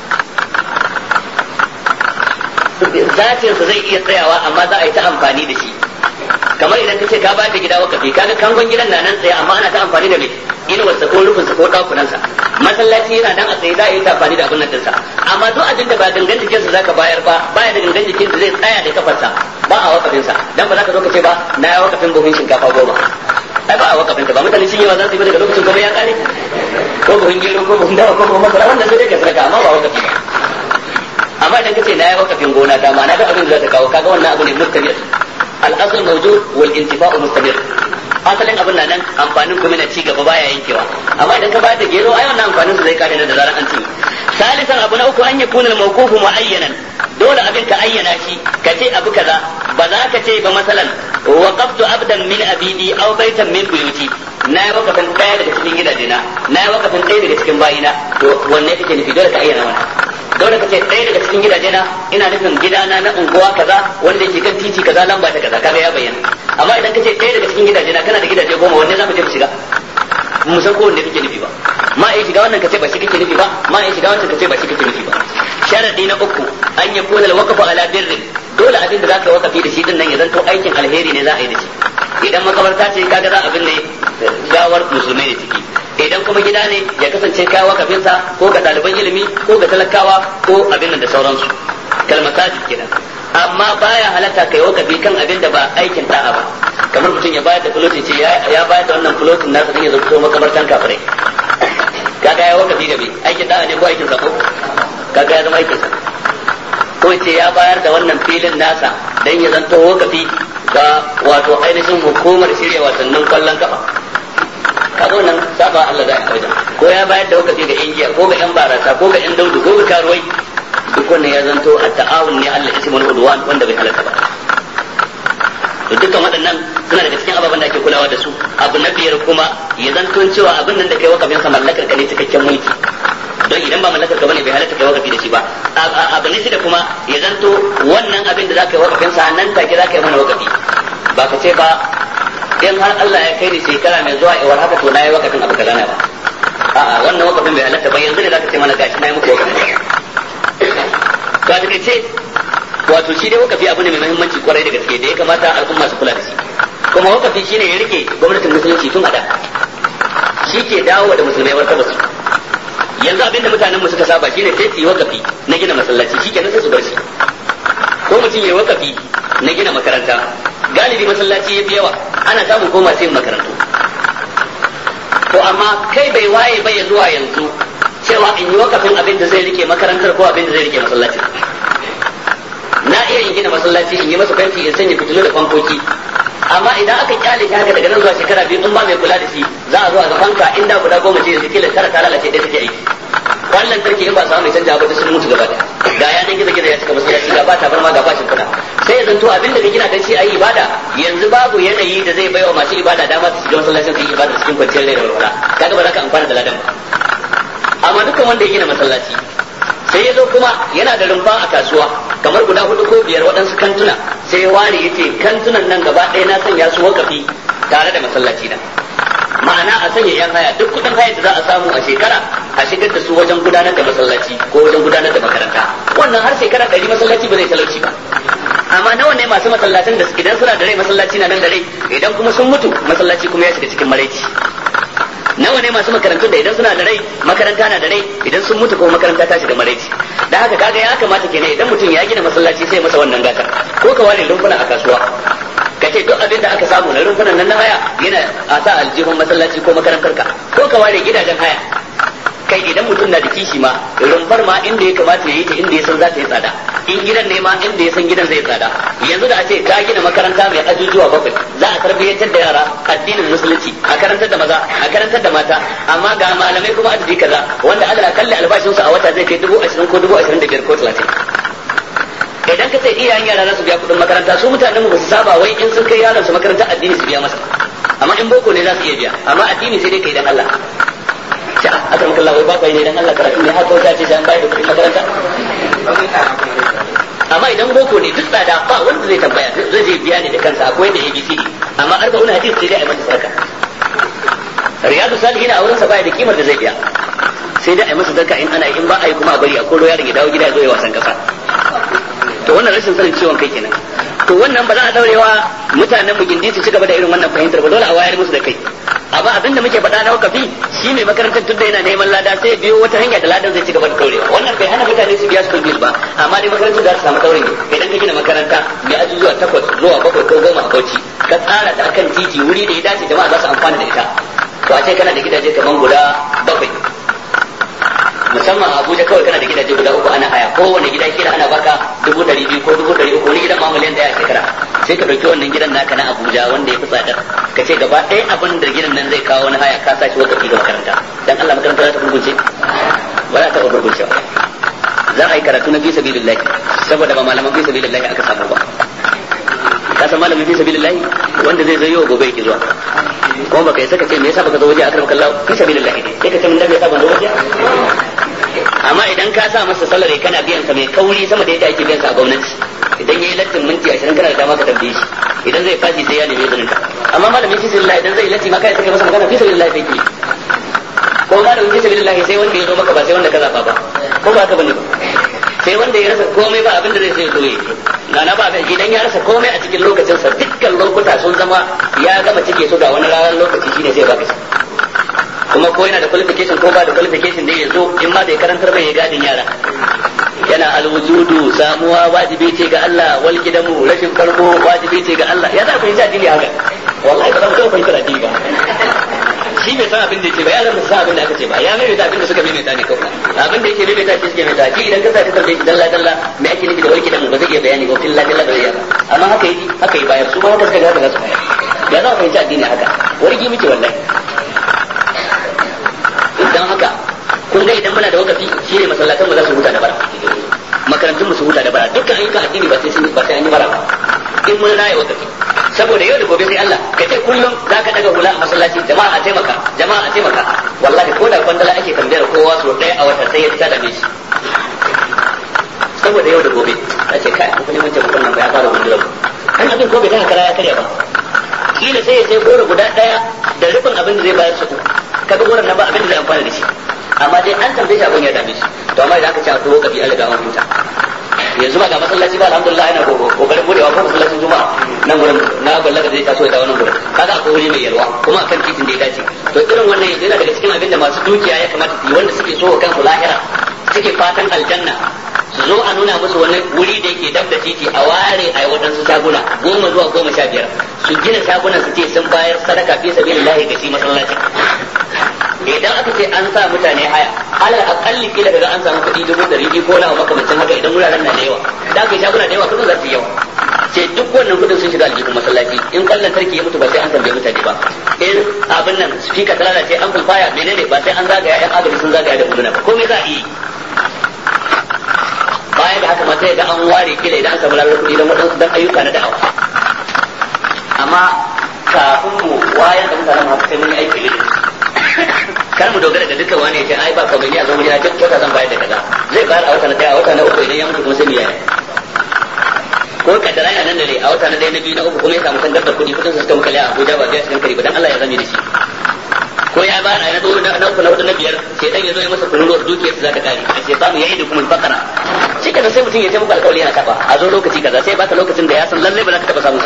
zatinsa zai iya tsayawa amma za a yi ta amfani da shi kamar idan ka ce ka ba da gida wakafi kaga kangon gidan na nan tsaye amma ana ta amfani da mai inuwarsa ko rufinsa ko ɗakunansa masallaci yana nan a tsaye za a yi ta amfani da abin nan dinsa amma duk abin da ba gangan jikinsa za ka bayar ba baya da gangan jikin da zai tsaya da kafarsa ba a wakafinsa dan ba za ka zo ka ce ba na yi wakafin buhun shinkafa 10 ai ba a wakafin ta ba mutane sun yi wa za su yi daga lokacin kuma ya kare ko buhun gero ko buhun dawa ko buhun masara wannan sai dai ka sadaka amma ba wakafi ba amma idan kace na yi wakafin gona ta ma na ga abin da za ta kawo kaga wannan abu ne mustamir al-asl mawjud wal intifa'u mustamir asalin abin nan amfanin kuma na ci gaba baya yankewa amma idan ka bayar da gero ai wannan amfanin su zai kare da zaran an ci salisan abu na uku an yakuna al-mawqufu muayyanan dole abin ka ayyana shi ka ce abu kaza ba za ka ce ba masalan waqaftu abdan min abidi aw baitan min buyuti na yi wakafin ɗaya daga cikin gidajena na yi wakafin ɗaya daga cikin bayina to wanne kake nufi dole ka ayyana wannan dole ka ce ɗaya daga cikin gidajena ina nufin gidana na unguwa kaza wanda yake kan titi kaza lamba ta kaza kaga ya bayyana amma idan ka ce ɗaya daga cikin gidajena kana da gidaje 10 wanne za mu je mu shiga mu san ko wanne kake nufi ba ma ai shiga wannan kace ba shi kake nufi ba ma ai shiga wannan kace ba shi kake nufi ba sharadi na uku an yakuna al-waqfu ala birrin dole abin da zaka wakafi da shi din nan ya zanto aikin alheri ne za a yi da shi idan makabarta ce kaga za abin ne gawar musulmai ne ciki idan kuma gida ne ya kasance kai wakafin sa ko ga ɗaliban ilimi ko ga talakawa ko abin nan da sauransu kalmataji kenan amma baya halatta kai wakafi kan abin da ba aikin da'a ba kamar mutum ya bayar da fuloti ce ya bayar da wannan fulotin nasa dan ya zanto makabartan kafirai kaga ya wakafi da me aikin da'a ne ko aikin sako kaga ya zama aikin sa ko ce ya bayar da wannan filin nasa dan ya zanto wakafi ga wato ainihin hukumar shirya wasannin kwallon kafa kaga wannan saba Allah da ya ko ya bayar da wakafi ga ingiya ko ga yan barasa ko ga yan daudu ko ga karuwai duk wannan ya zanto at-ta'awun ne Allah ismul udwan wanda bai halaka ba to dukkan waɗannan suna daga cikin ababen da ake kulawa da su abu na biyar kuma ya zanto cewa abin nan da kai wakafin sa mallakar ka ne cikakken mulki don idan ba mallakar ka bane bai halatta kai wakafi da shi ba abu ne shi da kuma ya zanto wannan abin da zaka yi wakafin sa nan take zaka yi mana wakafi ba ka ce ba in har Allah ya kai ni shekara mai zuwa iwar haka to nayi wakafin abu kaza na ba a'a wannan wakafin bai halatta ba yanzu ne zaka ce mana gashi nayi muku wakafin ka take ce wato shi dai wakafi abu ne mai muhimmanci kwarai da gaske da ya kamata al'umma su kula da shi kuma wakafi shine ya rike gwamnatin musulunci tun a da shi ke dawo da musulmai martaba su yanzu abinda mutanen mu suka saba shine sai su yi wakafi na gina masallaci shikenan sai su bar shi ko mutum ya wakafi na gina makaranta galibi masallaci ya fi yawa ana samun koma sai makarantu to amma kai bai waye ba ya zuwa yanzu cewa in yi wakafin abin da zai rike makarantar ko abin da zai rike masallaci na iya in gina masallaci in yi masa fenti in sanya fitilu da fankoki amma idan aka kyale shi haka daga nan zuwa shekara biyu in ba mai kula da shi za a zo a ga fanka inda guda 10 ce yanzu kila tara ta lalace da take aiki wannan tarki in ba samu mai canja ba sun mutu gaba daya ga yanan gizo gizo ya cika masallaci ga ba tabarma ga bashin kuɗa sai ya zanto abin da ka gina dan shi ayi ibada yanzu babu yanayi da zai baiwa masu ibada dama su shiga masallacin su yi ibada cikin kwanciyar rai da walwala kaga ba za ka amfana da ladan ba amma dukkan wanda ya gina masallaci sai ya zo kuma yana da rumfa a kasuwa kamar guda 4 ko 5 waɗansu kantuna sai ya ware ya ce kantunan nan gaba ɗaya na sanya su wakafi tare da masallaci na ma'ana a sanya yan haya duk kudin haya da za a samu a shekara a shigar da su wajen gudanar da masallaci ko wajen gudanar da makaranta wannan har shekara 100 masallaci ba zai talauci ba amma nawa ne masu masallacin da idan suna da rai masallaci na nan da rai idan kuma sun mutu masallaci kuma ya shiga cikin maraici nawa ne masu makarantun da idan suna da rai makaranta na da rai idan sun mutu kuma makaranta ta shiga maraici da haka kaga ya kamata kenan idan mutum ya gina masallaci sai masa wannan gatar ko ka ware rumfuna a kasuwa kace duk abin da aka samu na rumfunan nan na haya yana a sa aljihun masallaci ko makarantar ka ko ka ware gidajen haya kai idan mutum na da kishi ma rumfar ma inda ya kamata ya yi ta inda ya san za ta yi tsada in gidan ne ma inda ya san gidan zai tsada yanzu da a ce ka gina makaranta mai ajujuwa 7 za a tarbiyyantar da yara addinin musulunci a karantar da maza a karantar da mata amma ga malamai kuma adadi kaza wanda Allah kalli albashinsu a wata zai kai 20,000 ko 25,000 ko 30 idan ka sai iyayen yara za su biya kudin makaranta su mutanen mu ba su saba wai in sun kai yaron su makarantar addini su biya masa amma in boko ne za su iya biya amma addini sai dai kai dan Allah aka maka Allah wai ba kai ne dan Allah karatu ne haka wata ce sai an bayar da kudin makaranta amma idan boko ne duk tsada ba wanda zai tambaya zai je biya ne da kansa akwai da ABCD amma 40 hadisi sai dai a masa sarka riyadu salihin a wurin sa baya da kimar da zai biya sai dai a masa sarka in ana in ba a yi kuma a bari a koro yaron ya dawo gida ya zo ya wasan kasa to wannan rashin sanin ciwon kai kenan to wannan ba za a daurewa mutanen mu gindi su ci gaba da irin wannan fahimtar ba dole a wayar musu da kai amma abinda muke faɗa na wakafi shi mai makarantar tunda yana neman lada sai biyo wata hanya da ladan zai ci gaba da daurewa wannan bai hana mutane su biya school fees ba amma dai makarantar za su samu daurin idan ka gina makaranta mai aji zuwa 8 zuwa 7 ko 10 a Bauchi ka tsara ta akan titi wuri da ya dace jama'a za su amfana da ita to a ce kana da gidaje kaman guda 7 musamman a Abuja kawai kana da gidaje guda 3 ana haya kowane gida kila ana baka 200,000 ko 300,000 wani gidan ma miliyan daya a shekara sai ka dauki wannan gidan naka na Abuja wanda ya fi tsadar ka ce gaba ɗaya abin da gidan nan zai kawo wani haya ka sa shi wakafi ga makaranta dan Allah makaranta za ta gurgunce ba za ta gurgunce ba za a yi karatu na fi sabilillah saboda ba malaman fi sabilillah aka samu ba ka san malamin fi sabilillah wanda zai zo yau gobe yake zuwa kuma baka yi saka ce me yasa baka zo waje akram kallahu fi sabilillah ne sai ka ce mun da me yasa ban zo waje amma idan ka sa masa salari kana biyan sa mai kauri sama da yadda ake biyan sa a gwamnati idan yayi lattin minti 20 kana da dama ka tambaye shi idan zai fashi sai ya nemi izinin ka amma malamin fi sabilillah idan zai latti ma kai saka masa magana fi sabilillah sai ki ko malamin fi sabilillah sai wanda ya zo maka ba sai wanda ka zaba ba ko ba ka bane ba sai wanda ya rasa komai ba abin da zai sai zo yi na ba idan ya rasa komai a cikin lokacin sa dukkan lokuta sun zama ya gama cike su ga wani ranar lokaci shine sai baka shi kuma ko yana da qualification ko ba da qualification dai yazo in ma bai karantar bai ya gadin yara yana alwujudu samuwa wajibi ce ga Allah wal kidamu rashin farko wajibi ce ga Allah ya za ku yi addini haka wallahi ba za ku fahimta addini ba shi bai san abin da yake ba ya zama san abin da aka ce ba ya mai da abin da suka mai ta ne kawai abin da yake mai ta shi suke mai ta idan ka sa ka tambaye shi dalla dalla me ake nufi da wal kidamu ba zai iya bayani ba illa dalla ba zai ba amma haka yi bayar su ba haka suka ga haka za su bayar ya za ku fahimta addini haka wargi miki wallahi dan haka kun ga idan muna da wakafi shine masallatan mu za su huta da bara makarantun mu su huta da bara dukkan ayyukan addini ba sai an yi bara ba in mun raye wakafi saboda yau da gobe sai Allah ka ce kullum zaka daga hula a masallaci jama'a a taimaka wallahi ko da kwandala ake tambayar kowa so ɗaya a wata sai ya tsada da shi saboda yau da gobe a ce kai kuma mun ce mun nan ba ya fara gundura an abin ko bai ta kara ya karya ba kila sai ya sai goro guda ɗaya da rufin abin da zai bayar su kaga goron nan ba abin da zai amfana da shi amma dai an tambaye shi abin ya dame shi to amma idan aka ce a to kabi an riga an huta yanzu ba ga masallaci ba alhamdulillah ina kokarin budewa ko masallacin juma'a nan gurin na ballaga zai taso da wannan gurin kaga akwai wuri mai yalwa kuma akan titin da ya dace to irin wannan yanzu yana daga cikin abin da masu dukiya ya kamata su yi wanda suke so wa kansu lahira suke fatan aljanna su zo a nuna musu wani wuri da yake dab da titi a ware a waɗansu shaguna 10 zuwa 15 su gina shagunan su ce sun bayar sadaka fi sabilillahi ga shi masallaci idan aka ce an sa mutane haya alal akalli kila daga an samu kuɗi 100 ko na makamancin haka idan wuraren na da yawa da aka yi shaguna da yawa kudin za su yawa sai duk wannan kudin sun shiga aljihun masallaci in kallon sarki ya mutu ba sai an tambaye mutane ba in abin nan speaker ta lalace an fulfaya menene ba sai an zagaya yan agaji sun zagaya da kuduna ba komai za a yi bayan da haka ma sai ga an ware kila idan an samu lalar kuɗi don waɗansu dan ayyuka na da'awa amma kafin mu wayar da mutanen haka sai mun yi aiki ne kar mu dogara da dukkan wani ya ce ai ba komai ne a zo ya duk kyauta zan bayar da kaza zai bayar a wata na 1 a wata na 3 idan ya mutu kuma sai mu yaya ko kaddara yana nan da ne a wata na 1 na 2 na 3 kuma ya samu tangar da kudi kudin su suka mukale a Abuja ba zai cikin kari ba dan Allah ya zame da shi ko ya bayar a na 2 na 3 na 4 na 5 sai dan ya zo ya masa kunuruwar dukiyar za ta kare a sai samu yayi da kuma fakara shi kaza sai mutum ya ce muku alƙawari yana taba a zo lokaci kaza sai baka lokacin da ya san lalle ba za ka taba samun sa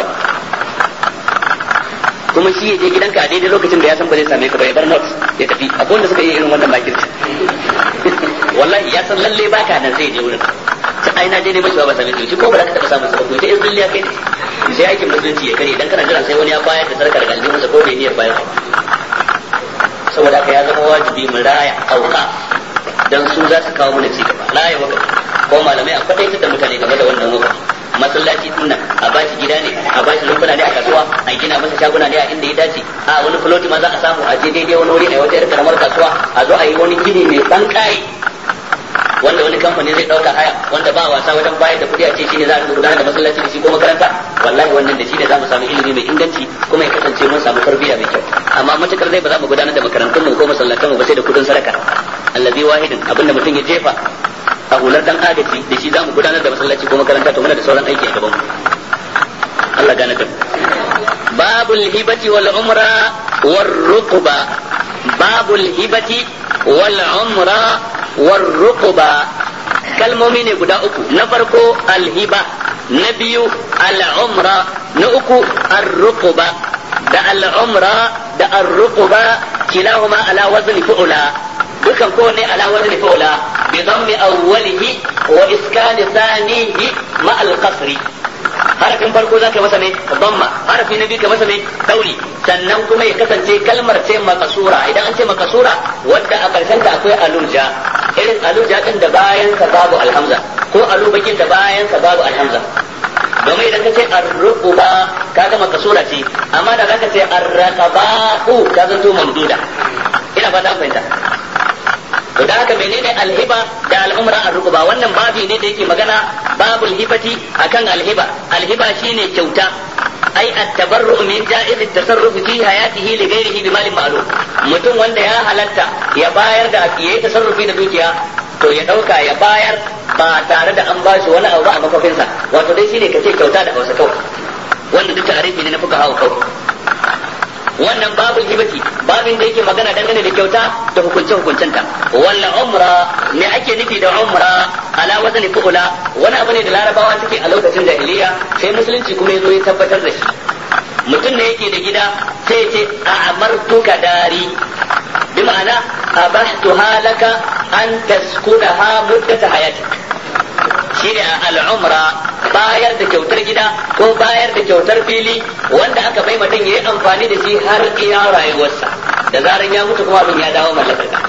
kuma shi ya je gidanka a daidai lokacin da ya san ba zai same ka ba ya bar notes ya tafi akwai wanda suka yi irin wannan makirci wallahi ya san lalle baka nan zai je wurin ta ai na je ne mashi ba same shi ko ba za ka taba samun sa ba to sai in zulliya kai sai aikin musulunci ya kare idan kana jiran sai wani ya bayar da sarka daga aljihun sa ko bai niyyar bayar saboda haka ya zama wajibi mu raya auka dan su za su kawo mana ci gaba raya waka ko malamai a kwadaitar da mutane game da wannan waka masallaci din nan a bashi gida ne a bashi rumfuna ne a kasuwa a gina masa shaguna ne a inda ya dace a wani floti ma za a samu a je daidai wani wuri a wata yar karamar kasuwa a zo a yi wani gini mai ban kai wanda wani kamfani zai dauka haya wanda ba wasa wajen bayar da kudi a ce shine za a gudanar da masallaci da shi ko makaranta wallahi wannan da shi ne za mu samu ilimi mai inganci kuma ya kasance mun samu tarbiyya mai kyau amma matukar zai ba za mu gudanar da makarantun mu ko masallatan mu ba sai da kudin sadaka allazi wahidin abinda mutum ya jefa a hular dan agaji da shi za mu gudanar da masallaci ko makaranta to muna da sauran aiki a gaban mu Allah gane da babul hibati wal umra war ruqba babul hibati wal umra war ruqba kalmomi ne guda uku na farko alhiba na biyu al umra na uku ar ruqba da al umra da ar-ruqba kilahuma ala wazni fu'la dukan kowanne ala wazni fu'la bi dhammi awwalihi wa iskani thanihi ma al-qasri harafin farko zaka masa ne dhamma harafi na biyu ka masa ne dauri sannan kuma ya kasance kalmar ce makasura idan an ce makasura wadda a karshen ta akwai aluja irin aluja din da bayan sa babu alhamza ko alubakin da bayan sa babu alhamza domin idan ka ce ar-ruquba kaga makasura ce amma da zaka ce ar-raqabatu ka zanto mamduda ina fata an fahimta to da haka menene alhiba da al'umra ar-ruquba wannan babi ne da yake magana babul hibati akan alhiba shine kyauta ai at-tabarru min ja'iz at-tasarruf fi hayatihi li ghayrihi bi malin ma'lum mutum wanda ya halatta ya bayar da yayi tasarrufi da dukiya to ya dauka ya bayar ba tare da an bashi wani abu a makafinsa wato dai shine kace kyauta da Hausa kawai wanda duk tarihi ne na fuka hawa kawai wannan babul hibati babin da yake magana dangane da kyauta da hukuncenta walla umra me ake nufi da umra ala wazni fuula wani abu ne da larabawa suke a lokacin jahiliya sai musulunci kuma yazo ya tabbatar da shi mutum ne yake da gida sai ya ce a'amartuka dari bi ma'ana abahtu halaka an taskunaha muddat hayatik shine al-umra bayar da kyautar gida ko bayar da kyautar fili wanda aka bai mutum yayi amfani da shi har iya rayuwarsa da zaran ya mutu kuma abin ya dawo mallakarka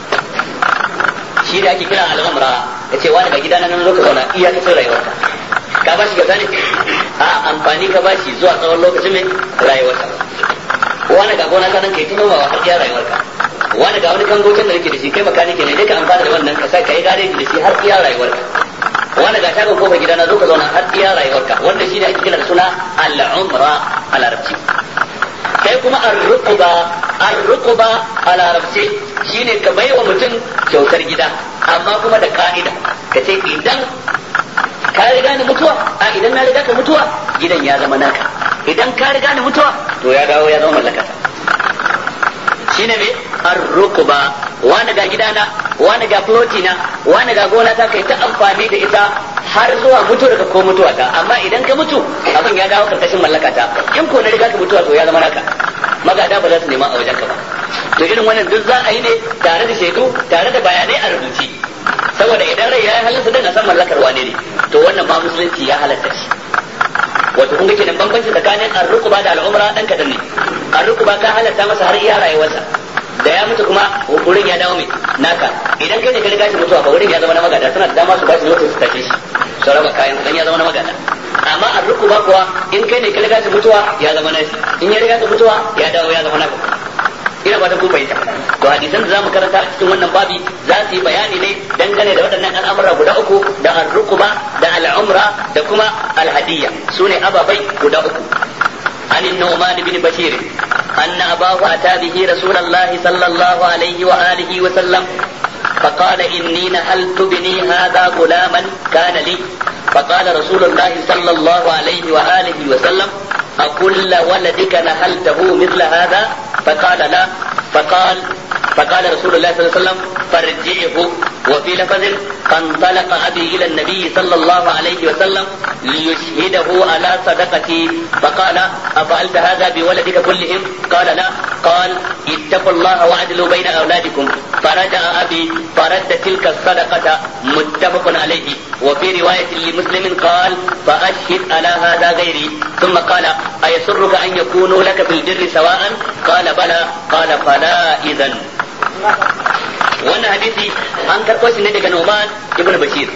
shi da ake kira al-umra yace wani ga gidana nan zo ka zauna iya cikin rayuwarka ka bashi ga zani a amfani ka bashi zuwa tsawon lokacin mai rayuwarsa wani ga gona ka nan kai tunowa har iya rayuwarka wani ga wani kangocin da yake da shi kai makanike ne dai ka amfana da wannan ka sai kai gareji da shi har iya rayuwarka wani ga shagon kofar gidana zo ka zauna har iya rayuwarka wanda shi ne ake kira da suna al-umra a larabci sai kuma ar-ruqba a larabci shine ka baiwa mutum kyautar gida amma kuma da ka'ida ka ce idan ka riga ni mutuwa idan na riga ka mutuwa gidan ya zama naka idan ka riga ni mutuwa to ya dawo ya zama mallakata shine me ar-ruqba wani ga gidana wani ga plotina wani ga gona ta kai ta amfani da ita har zuwa mutuwar ka ko mutuwa ta amma idan ka mutu abin ya dawo karkashin mallakata in ko na riga ka mutuwa to ya zama naka magada ba za su nema a wajen ka ba to irin wannan duk za a yi ne tare da shaidu tare da bayanai a rubuce saboda idan rai ya yi halinsa dan a san mallakar wane ne to wannan ma musulunci ya halatta shi wato kun ga kenan bambanci tsakanin ar-ruqba da al-umra dan kadan ne ar-ruqba ka halatta masa har iya rayuwarsa da ya mutu kuma wurin ya dawo mai naka idan kai ne ka riga shi mutuwa ba wurin ya zama na magada suna da dama su ba shi notice su tace shi su raba kayan dan ya zama na magada amma ar-ruqba kuwa in kai ne ka riga shi mutuwa ya zama nashi in ya riga shi mutuwa ya dawo ya zama naka ina fatan kun fahimta to hadisan da zamu karanta a cikin wannan babi za su yi bayani ne dangane da waɗannan al'amura guda uku da ar-ruqba da al-umra da kuma al-hadiyya sune ababai guda uku عن النعمان بن بشير أن أباه أتى به رسول الله صلى الله عليه وآله وسلم فقال إني نحلت بني هذا غلاما كان لي فقال رسول الله صلى الله عليه وآله وسلم أكل ولدك نحلته مثل هذا فقال لا فقال رسول الله صلى الله عليه وسلم فارجعه وفي لفظ فانطلق أبي إلى النبي صلى الله عليه وسلم ليشهده على صدقتي فقال أفعلت هذا بولدك كلهم قال لا قال اتقوا الله واعدلوا بين أولادكم فرجع أبي فرد تلك الصدقة متفق عليه وفي رواية لمسلم قال فأشهد على هذا غيري ثم قال أيسرك أن يكونوا لك في البر سواء قال بلى قال فلا إذن wannan hadisi an karɓo shi ne daga Nu'man ibn Bashir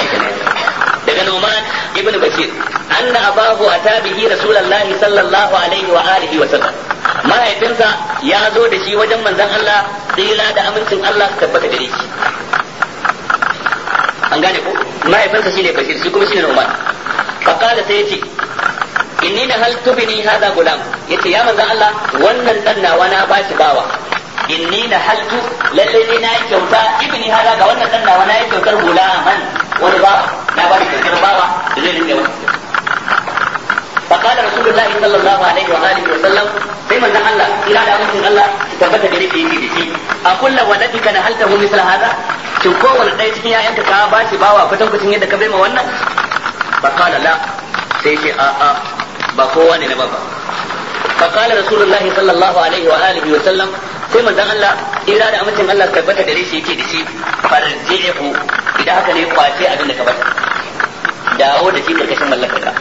anna abahu ata bihi rasulullahi sallallahu alaihi wa alihi wa sallam mahaifinsa ya zo da shi wajen manzon Allah tsira da amincin Allah su tabbata gare shi an gane ko mahaifinsa shine Bashir shi kuma shine Nu'man fa qala sai yace inni nahaltu bini hadha gulam yace ya manzon Allah wannan dan nawa na bashi bawa inni na haltu lalle ne na yi kyauta ibni hada ga wannan dan nawa na yi kyautar gulaman wani bawa na ba shi kyautar bawa da zai rinka wani فقال رسول الله صلى الله عليه وآله وسلم في من الله إلى أمر الله تثبت بريده في أقول ولدك نهلته مثل هذا شوفوا ولدي cikin yayanka ka ba shi bawa kwatan kwatan yadda ka bai ma wannan فقال لا sai ce a ba kowa ne na baba fa qala rasulullahi sallallahu alaihi wa alihi wa sallam sai manzon Allah ira da amincin Allah tabbata gare shi yake da shi farji'hu idan haka ne kwace abin da ka bata dawo da shi karkashin mallakarka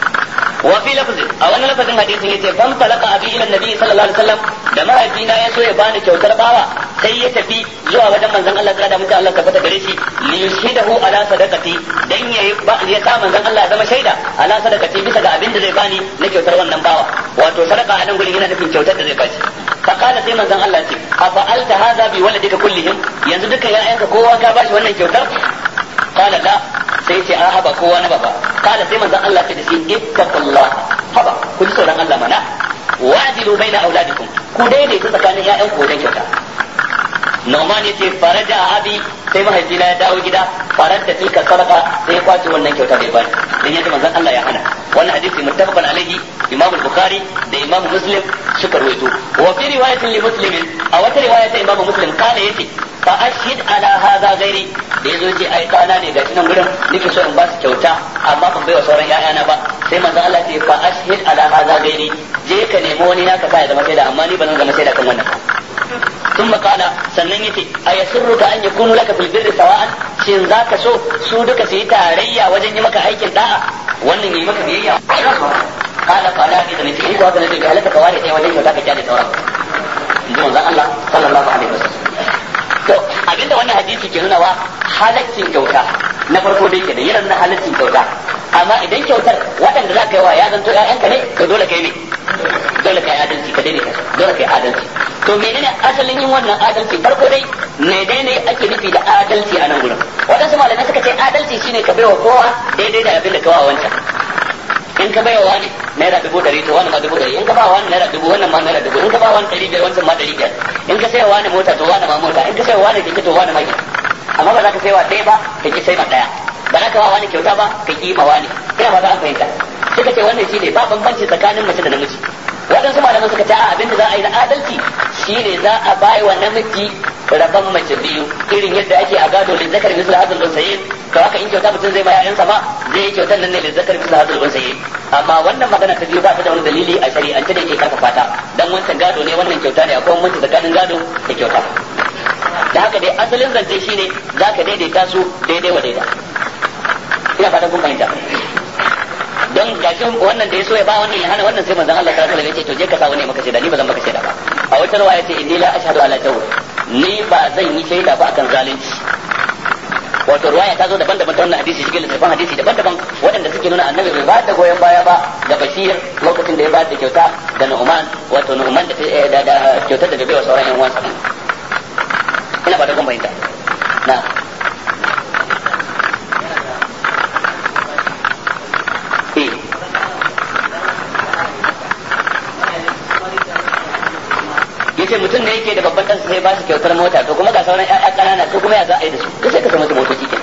wa fi lafzi a wannan lafazin hadisin yace fan talaqa abi ila nabi sallallahu alaihi wasallam da mahaifina ya so ya bani kyautar bawa sai ya tafi zuwa wajen manzon Allah da mutum Allah tabbata gare shi li yushidahu ala sadaqati dan ya sa manzon Allah ya zama shaida ala sadaqati bisa ga abin da zai bani na kyautar wannan bawa wato sadaka a nan gurin yana nufin kyautar da zai bashi fa kana sai manzon Allah ce afa alta hadha bi waladika kullihim yanzu dukkan ya'yanka kowa ka bashi wannan kyautar qala la sai ce a haba kowa na baba kala sai manzon Allah ce da shi ittaqullah haba ku ji tsoron Allah mana wa'dilu baina auladikum ku daidaita tsakanin ƴaƴan ku wajen kyauta Nu'man yace faraja abi sai mahaifina ya dawo gida farar da tilka sadaqa sai ya kwace wannan kyauta da ya bani dan yadda manzon Allah ya hana wannan hadisi muttafaqan alaihi Imam al-Bukhari da Imam Muslim suka rawaito wa fi riwayatin li Muslim a wata riwaya ta Imam Muslim kana yace fa ashhid ala hadha ghairi da yazo ce ai kana ne gashi nan gurin nake so in ba su kyauta amma ban baiwa sauran ƴaƴana ba sai manzon Allah ce fa ashhid ala hadha ghairi je ka nemi wani naka sa ya zama shaida amma ni ba zan zama shaida kan wannan ثم قال sannan yace ayasurruka an yakunu laka fil birri sawa'an shin zaka so su duka su yi tarayya wajen yi maka aikin da'a wannan yi maka biyayya kala fala ni da nake ko haka nake halaka ka ware sai wajen kyauta ka kyale sauran inji manzon Allah sallallahu alaihi wasallam to abinda wannan hadisi ke nuna wa halaccin kyauta na farko dai kenan yana nuna halaccin kyauta amma idan kyautar waɗanda za ka yi wa ya zanto ƴaƴanka ne to dole kai ne dole kai adalci ka daidaita dole kai adalci to menene asalin yin wannan adalci farko dai menene ake nufi da adalci a nan gurin waɗansu malamai suka ce adalci shine ka baiwa kowa daidai da abin da ka wa wancan in ka baiwa wani naira 100 to wani ma 100 in ka ba wani naira 1000 wannan ma naira 1000 in ka ba wani 500 wancan ma 500 in ka sayawa wani mota to wani ma mota in ka sayawa wani kike to wani ma kike amma ba za ka sayawa ɗaya ba ka ki sai ma ɗaya ba za ka ba wani kyauta ba ka ki ma wani ina ba za an fahimta suka ce wannan shine ba bambanci tsakanin mace da namiji waɗansu malaman suka ce a abinda za a yi na adalci shine za a bai wa namiji rabon mace biyu irin yadda ake a gado da zakar misal hadal unsayin to haka in kyauta mutum zai ma yayansa ma zai yi kyautar nan ne da zakar misal hadal unsayin amma wannan magana ta biyu ba ta da wani dalili a shari'ance da yake karfafa ta dan wancan gado ne wannan kyauta ne akwai bambanci tsakanin gado da kyauta da haka dai asalin zance shine zaka daidaita su daidai wa daida ina fatan kun fahimta don gashi wannan da ya so ya ba wannan ya hana wannan sai manzon Allah sallallahu alaihi wasallam ya ce to je ka sa wani maka shaida ni ba zan maka shaida ba a wata riwaya ce inni la ashhadu ala jawr ni ba zan yi shaida ba akan zalunci wato riwaya ta zo daban-daban ta wannan hadisi cikin littafin hadisi daban-daban waɗanda suke nuna annabi bai ba da goyon baya ba ga Bashir lokacin da ya ba da kyauta da Nu'man wato Nu'man da kyautar da bai wa sauran ƴan uwansa ina ba da kun bayyana na yace mutum ne yake da babban ɗansa sai ba su kyautar mota to kuma ga sauran ƴaƴa ƙanana to kuma ya za a yi da su ka sai ka samu motoci kenan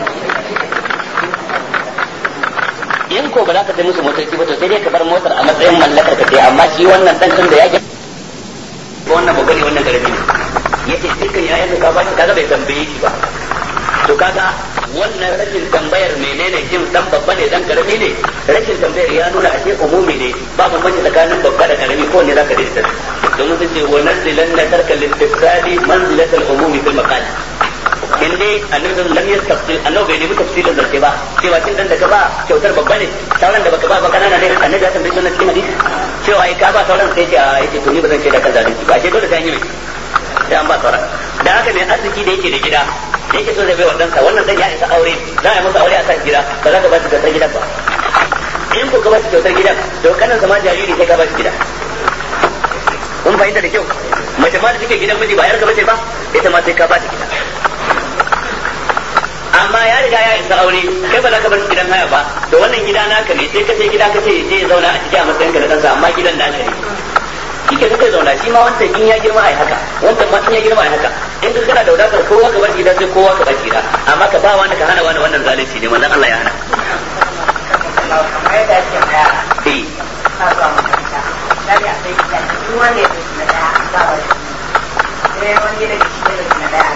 in ko ba za ka sai musu motoci ba to sai dai ka bar motar a matsayin mallakar ka ce amma shi wannan dan tun da yake wannan babba ne wannan garbi ne yace dukkan ƴaƴan ka ba shi kaga bai tambaye shi ba to kaga wannan rashin tambayar menene jin dan babba ne dan karami ne rashin tambayar ya nuna ashe umumi ne ba bambanci tsakanin babba da karami ko ne zaka dinta domin sun ce wa nazilan na tarka listifsali manzilatal umumi fil maqal in dai annabi lam yastafsil annabi bai nemi tafsilin zance ba cewa cin dan da ka ba kyautar babba ne sauran da baka ba kanana ne annabi ya tambaye sunan cikin hadisi cewa ai ka ba sauran sai ce a yace to ni ba zan ce da kan zalunci ba sai dole sai yi mai sai an ba sauran da haka mai arziki da yake da gida da yake so zai bai wa ɗansa wannan dan ya isa aure za a yi masa aure a kan gida ba za ka ba shi kyautar gidan ba in ko ka ba shi kyautar gidan to kanan sama jariri sai ka ba shi gida kun fahimta da kyau mace ma da take gidan miji ba yar ka bace ba ita ma sai ka ba ta gida amma ya riga ya isa aure kai ba za ka bar shi gidan haya ba to wannan gida naka ne sai ka sai gida ka ce je ya zauna a ciki a matsayin ka da ɗansa amma gidan naka ne kike suka zauna shi ma wancan in ya girma ai haka wancan ma in ya girma ai haka in ka kana da wadatar kowa ka bar gida sai kowa ka bar gida amma ka ba wani ka hana wani wannan zalunci ne manzon Allah ya hana kamar yadda ake maya eh ka ba makaranta dai akwai gida duk wanda ya na daya ba wa sai wani da shi da na daya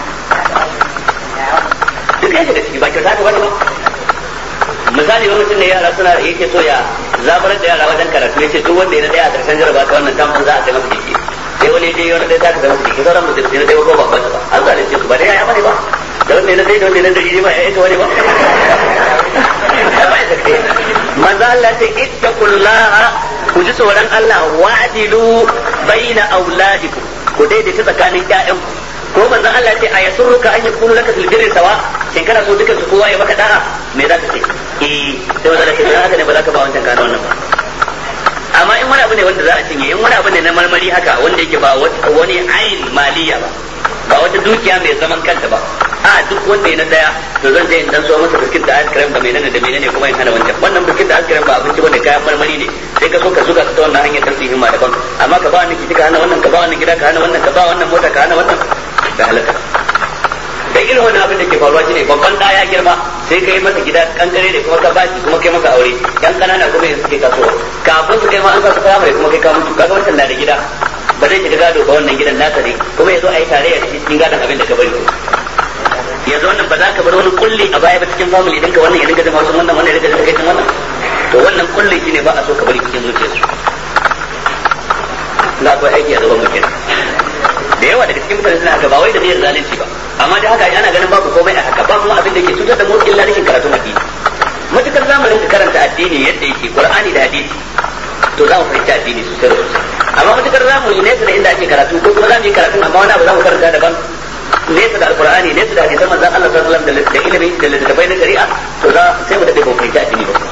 duk yake da ciki ba ka zaka wani ba misali wani mutum ne yara suna yake so ya zabar da yara wajen karatu yace duk wanda ya daya a karshen jaraba ta wannan tamu za a kai masa jiki sai wani dai wani dai za ka zama jiki sauran mutum sai dai ko babban ba an zalunce su ba dai ya bane ba da wanda ya dai da wanda ya dai ba ya ita wani ba manzo Allah ce ittaqullaha ku ji tsoron Allah wa'dilu baina auladikum ku daidaita tsakanin ƴaƴanku ko manzo Allah ce ayasurruka an yakunu laka fil birri sawa shin kana so dukan su kowa ya maka da'a me za ka ce sai wanda ce haka ne ba za ka ba wancan kana wannan ba amma in wani abu ne wanda za a cinye in wani abu ne na marmari haka wanda yake ba wani ayin maliya ba wata dukiya mai zaman kanta ba a duk wanda ya na daya to zan je in dan so masa biskit da ice cream da menene kuma in hana wancan wannan biskit da ice cream ba abinci bane kayan marmari ne sai ka so ka zuga ta wannan hanyar tarfi himma daban amma ka ba wannan kiti ka hana wannan ka ba wannan gida ka hana wannan ka ba wannan mota ka hana wannan da halaka dan irin wannan abin da ke faruwa shine babban da ya girma sai kai masa gida kankare da kuma ka bashi kuma kai masa aure yan kanana kuma yanzu suke tasowa kafin su kai ma an sa su kama kuma kai ka mutu kaga wancan na da gida ba zai shiga gado ba wannan gidan naka ne kuma yazo ayi tarayya da shi cikin gadon abin da ka bari yanzu wannan ba za ka bar wani kulli a baya ba cikin family ɗinka wannan ya dinga zama wasu wannan ya dinga zama kai wannan to wannan kulli shine ba a so ka bari cikin zuciyarsu na akwai aiki a gaban mutum da yawa daga cikin mutane suna haka ba wai da niyyar zalunci ba amma da haka ana ganin babu komai a haka ba kuma abin da ke cutar da mu illa rashin karatun addini matukar zamanin ka karanta addini yadda yake qur'ani da hadisi to za mu fahimci addini sosai da sosai amma matukar zamu yi nesa da inda ake karatu ko kuma za mu yi karatu amma wani abu za mu karanta daban nesa da alqur'ani nesa da hadisan manzon Allah sallallahu alaihi wasallam da ilimi da littafai na shari'a to za sai mu dade ba fahimci addini ba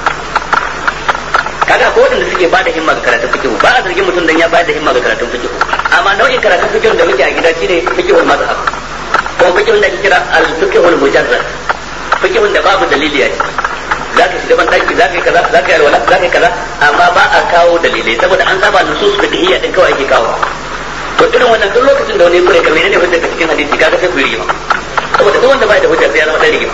kaga ko wanda suke ba da himma ga karatun fiqh ba a zargin mutum dan ya ba da himma ga karatun fiqh amma nau'in karatun fiqh da muke a gida shine fiqhul mazhab ko fiqhun da ake kira al-fiqhul mujarrad fiqhun da babu dalili a ciki zaka shiga ban daki zaka yi kaza zaka yi alwala zaka yi kaza amma ba a kawo dalilai saboda an saba nusus fiqhiyya din kawai ake kawo to irin wannan duk lokacin da wani kure kamar ne hujja cikin hadisi kaga sai ku yi rigima saboda duk wanda bai da hujja sai ya zama dan rigima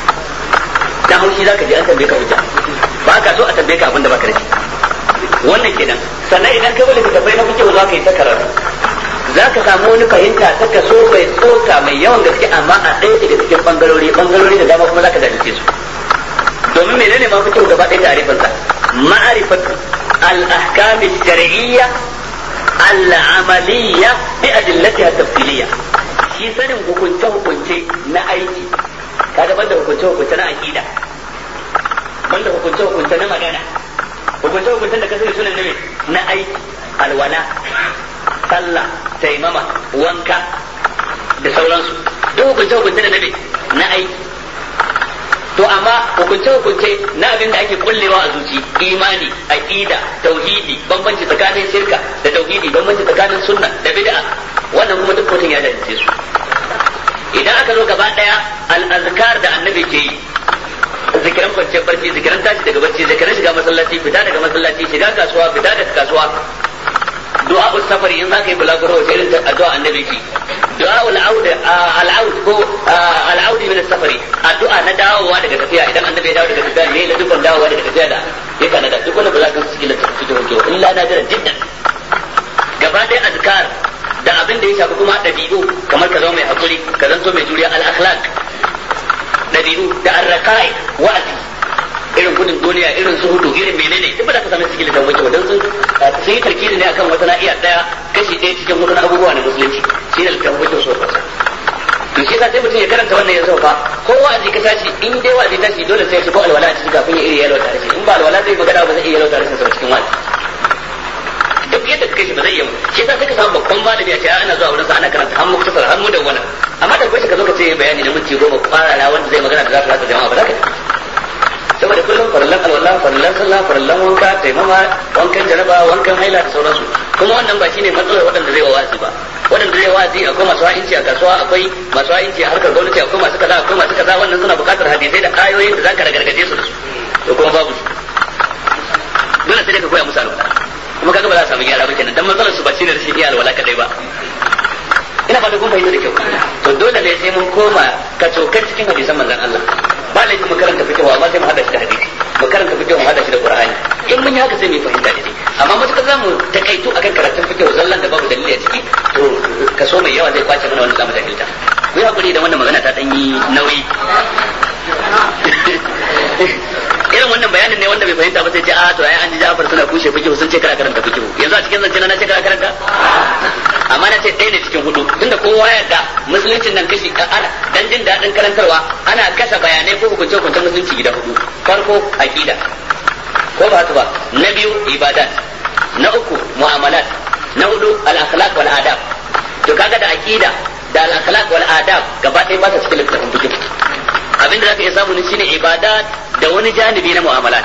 dan haushi zaka je an tambaye ka hujja ba ka so a tambaye ka abin da baka da shi wannan kenan sannan idan ka bala tafai na fiqh za ka yi ta karatu za ka samu wani fahimta ta kaso mai tsoka mai yawan gaske amma a ɗaya daga cikin bangarori da dama kuma za ka dace su domin menene ma fiqh gaba ɗaya tarifin sa ma'rifatu al-ahkam ash-shar'iyya al-amaliyya bi adillatiha tafsiliyya shi sanin hukunce na aiki kaga banda hukunce na aqida banda hukunce na magana hukunce da kasance sunan nabi na aiki alwala sallah taimama wanka da sauransu duk hukunce da nabi na aiki to amma hukunce na abin da ake kullewa a zuci imani aqida tauhidi bambanci tsakanin shirka da tauhidi bambanci tsakanin sunna da bid'a wannan kuma duk mutum ya dace su idan aka zo gaba daya al-azkar da annabi ke yi zikiran kwanciyar barci zikiran tashi daga barci zikiran shiga masallaci fita daga masallaci shiga kasuwa fita daga kasuwa du'a safari in zaka yi bulaguro wace irin addu'a annabi ki du'a al-aud ko al-aud min as-safari addu'a na dawowa daga tafiya idan annabi ya dawo daga tafiya ne la dukkan dawowa daga tafiya da ya kana da duk wanda ba za ka cikin littafin illa nadira jiddan gaba ɗaya azkar da abin da ya shafi kuma dabi'u kamar ka zama mai hakuri ka zanto mai juriya al-akhlaq dabi'u da arraqai wa'azi irin gudun duniya irin zuhudu irin menene duk ba za ka samu cikin littafin wajen wadan sun yi tarkiri ne akan wata na'iya daya kashi ɗaya cikin hudu na abubuwa na musulunci shi ne littafin wajen so fasa to shi sai mutum ya karanta wannan ya sauka ko wa'azi ka tashi in dai wa'azi tashi dole sai ya shigo alwala a cikin kafin ya iri yalwa tare shi in ba alwala zai magana ba zai iya yalwa tare shi cikin wa'azi duk yadda ka kai shi ba zai yi shi sai ka samu babban malami a ce ana zuwa wurin sa ana karanta har muktasar har mu da wannan amma da kai ka zo ka ce bayani na minti 10 kwarara wanda zai magana da za su rasa jama'a ba za ka saboda kullum farallan alwala farallan sallah farallan wanka taimama wankan jaraba wankan haila da sauransu kuma wannan ba shine matsalar waɗanda zai wa'azi ba waɗanda zai wa'azi akwai masu ha'inci a kasuwa akwai masu ha'inci a harkar gwamnati akwai masu kaza wannan suna buƙatar hadisai da ayoyin da zaka ragargaje su da su to kuma babu su dole sai ka koya musu alwala kuma kaga ba za a samu gyara ba kenan dan matsalar su ba shine rashin iya alwala kadai ba ina ba da kun fahimta da kyau to dole ne sai mun koma ka cokar cikin hadisan manzon Allah ba laifin mu karanta fiqh amma sai mu hada shi da hadisi mu karanta fiqh mu hada shi da qur'ani in mun yi haka sai mu fahimta da ni amma mutakar zamu takaitu akan karatun fiqh zallan da babu dalili a ciki to kaso mai yawa zai kwace mana wannan zamu jahilta ku yi hakuri da wannan magana ta dan yi nauyi irin wannan bayanin ne wanda bai fahimta ba sai ce a to ai an ji Ja'far suna kushe fiqh sun ce kana karanta fiqh yanzu a cikin zance na ce kana karanta amma na ce ɗaya ne cikin hudu tunda kowa ya da musuluncin nan kashi ana dan jin daɗin karantarwa ana kasa bayanai ko hukunce hukuncen musulunci gida hudu farko aqida ko ba haka ba na biyu ibadat na uku mu'amalat na hudu al-akhlaq wal adab to kaga da aqida da al-akhlaq wal adab gaba ɗaya ba ta cikin littafin fiqh abinda zaka iya samu ne shine ibadat da wani janibi na mu'amalat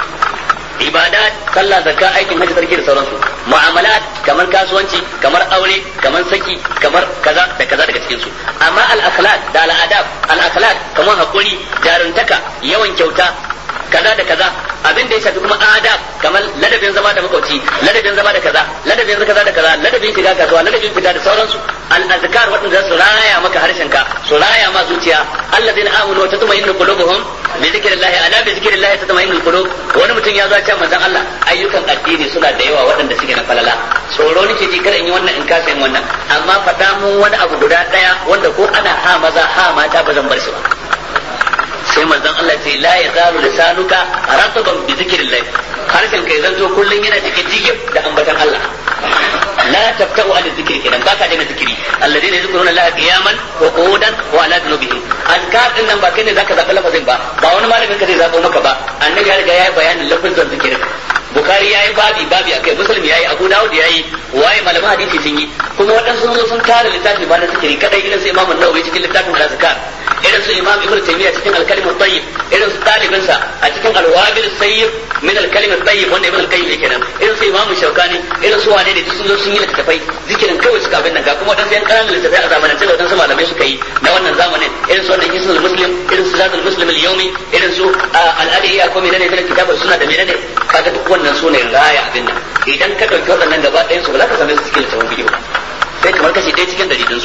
ibadat sallah zakka aikin hajji sarki da sauransu mu'amalat kamar kasuwanci kamar aure kamar saki kamar kaza da kaza daga cikin su amma al-akhlaq da al-adab al-akhlaq kamar hakuri jaruntaka yawan kyauta kaza da kaza abin da ya shafi kuma adab kamar ladabin zama da makauci ladabin zama da kaza ladabin kaza da kaza ladabin shiga kasuwa ladabin fita da sauransu al-azkar wadanda su raya maka harshen ka su raya ma zuciya alladheena amanu wa tatma'innu qulubuhum bi zikrillah ala bi zikrillah tatma'innu qulub wani mutum ya zo ya ce manzon Allah ayyukan addini suna da yawa waɗanda suke na falala tsoro nake ji kar in yi wannan in kasa yin wannan amma fada mun wani abu guda daya wanda ko ana ha maza ha mata ba zan bar shi ba sai manzon Allah ce la yazalu lisanuka rataban bi zikrillah harshen kai zanto kullun yana cikin jigib da ambatan Allah la tabta'u an zikri kenan baka daina zikiri alladheena yadhkuruna Allah qiyaman wa qu'udan wa ala junubihim azkar din nan ba kai ne zaka zaba lafazin ba wani malamin ka zai zabo maka ba annabi ya riga yayi bayanin lafazin zikirin Bukhari yayi babi akai Muslim yayi Abu Dawud yayi waye malaman hadisi sun yi kuma wadansu sun zo sun tare littafi ba na zikiri kadai irin su Imam An-Nawawi cikin littafin Azkar irin su Imam Ibn Taymiyyah cikin Al-Kalim At-Tayyib irin su talibin sa a cikin Al-Wabil As-Sayyib min Al-Kalim At-Tayyib wanda Ibn Al-Qayyim yake nan irin su Imam Shawkani irin su wane ne sun zo sun yi littafai zikirin kawai suka abin nan ga kuma wadansu yan kananan littafai a zamanin da wadansu malamai suka yi na wannan zamanin irin su wannan Hisnul Muslim irin su Zadul Muslim Al-Yawmi irin su Al-Adiyya ko menene da kitabar suna da menene kaga duk wannan sunan raya abin nan idan ka dauki waɗannan gaba ɗayan su ba za ka same su cikin littafin bidiyo sai kamar kashi ɗaya cikin dalilin su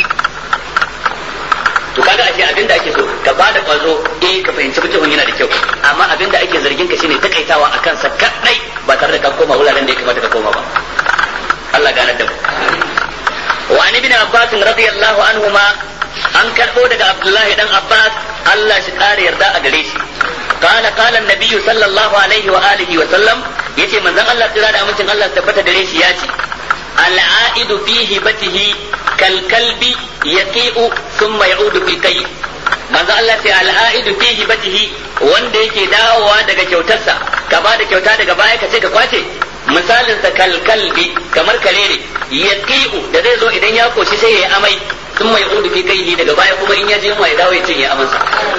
to kaga ashe abin da ake so ka ba da kwazo ka fahimci fikihun yana da kyau amma abin da ake zargin ka shine takaitawa akan sa kadai ba tare da ka koma wuraren da ya kamata ka koma ba Allah gane da mu wa an ibn Abbas radiyallahu anhuma an karbo daga Abdullahi dan Abbas Allah shi kare yarda a gare shi قال النبي صلى الله عليه وآله وسلم yace manzon Allah tsira da amincin Allah tabbata gare shi yace al-a'idu fi hibatihi kal kalbi yaqi'u thumma ya'udu fil qayy manzon Allah sai al-a'idu fi hibatihi wanda yake dawowa daga kyautarsa ka ba da kyauta daga baya ka ce ka kwace misalin sa kal kalbi kamar kare ne yaqi'u da zai zo idan ya koshi sai ya amai thumma ya'udu fil qayy daga baya kuma in ya je ya dawo ya cinye amansa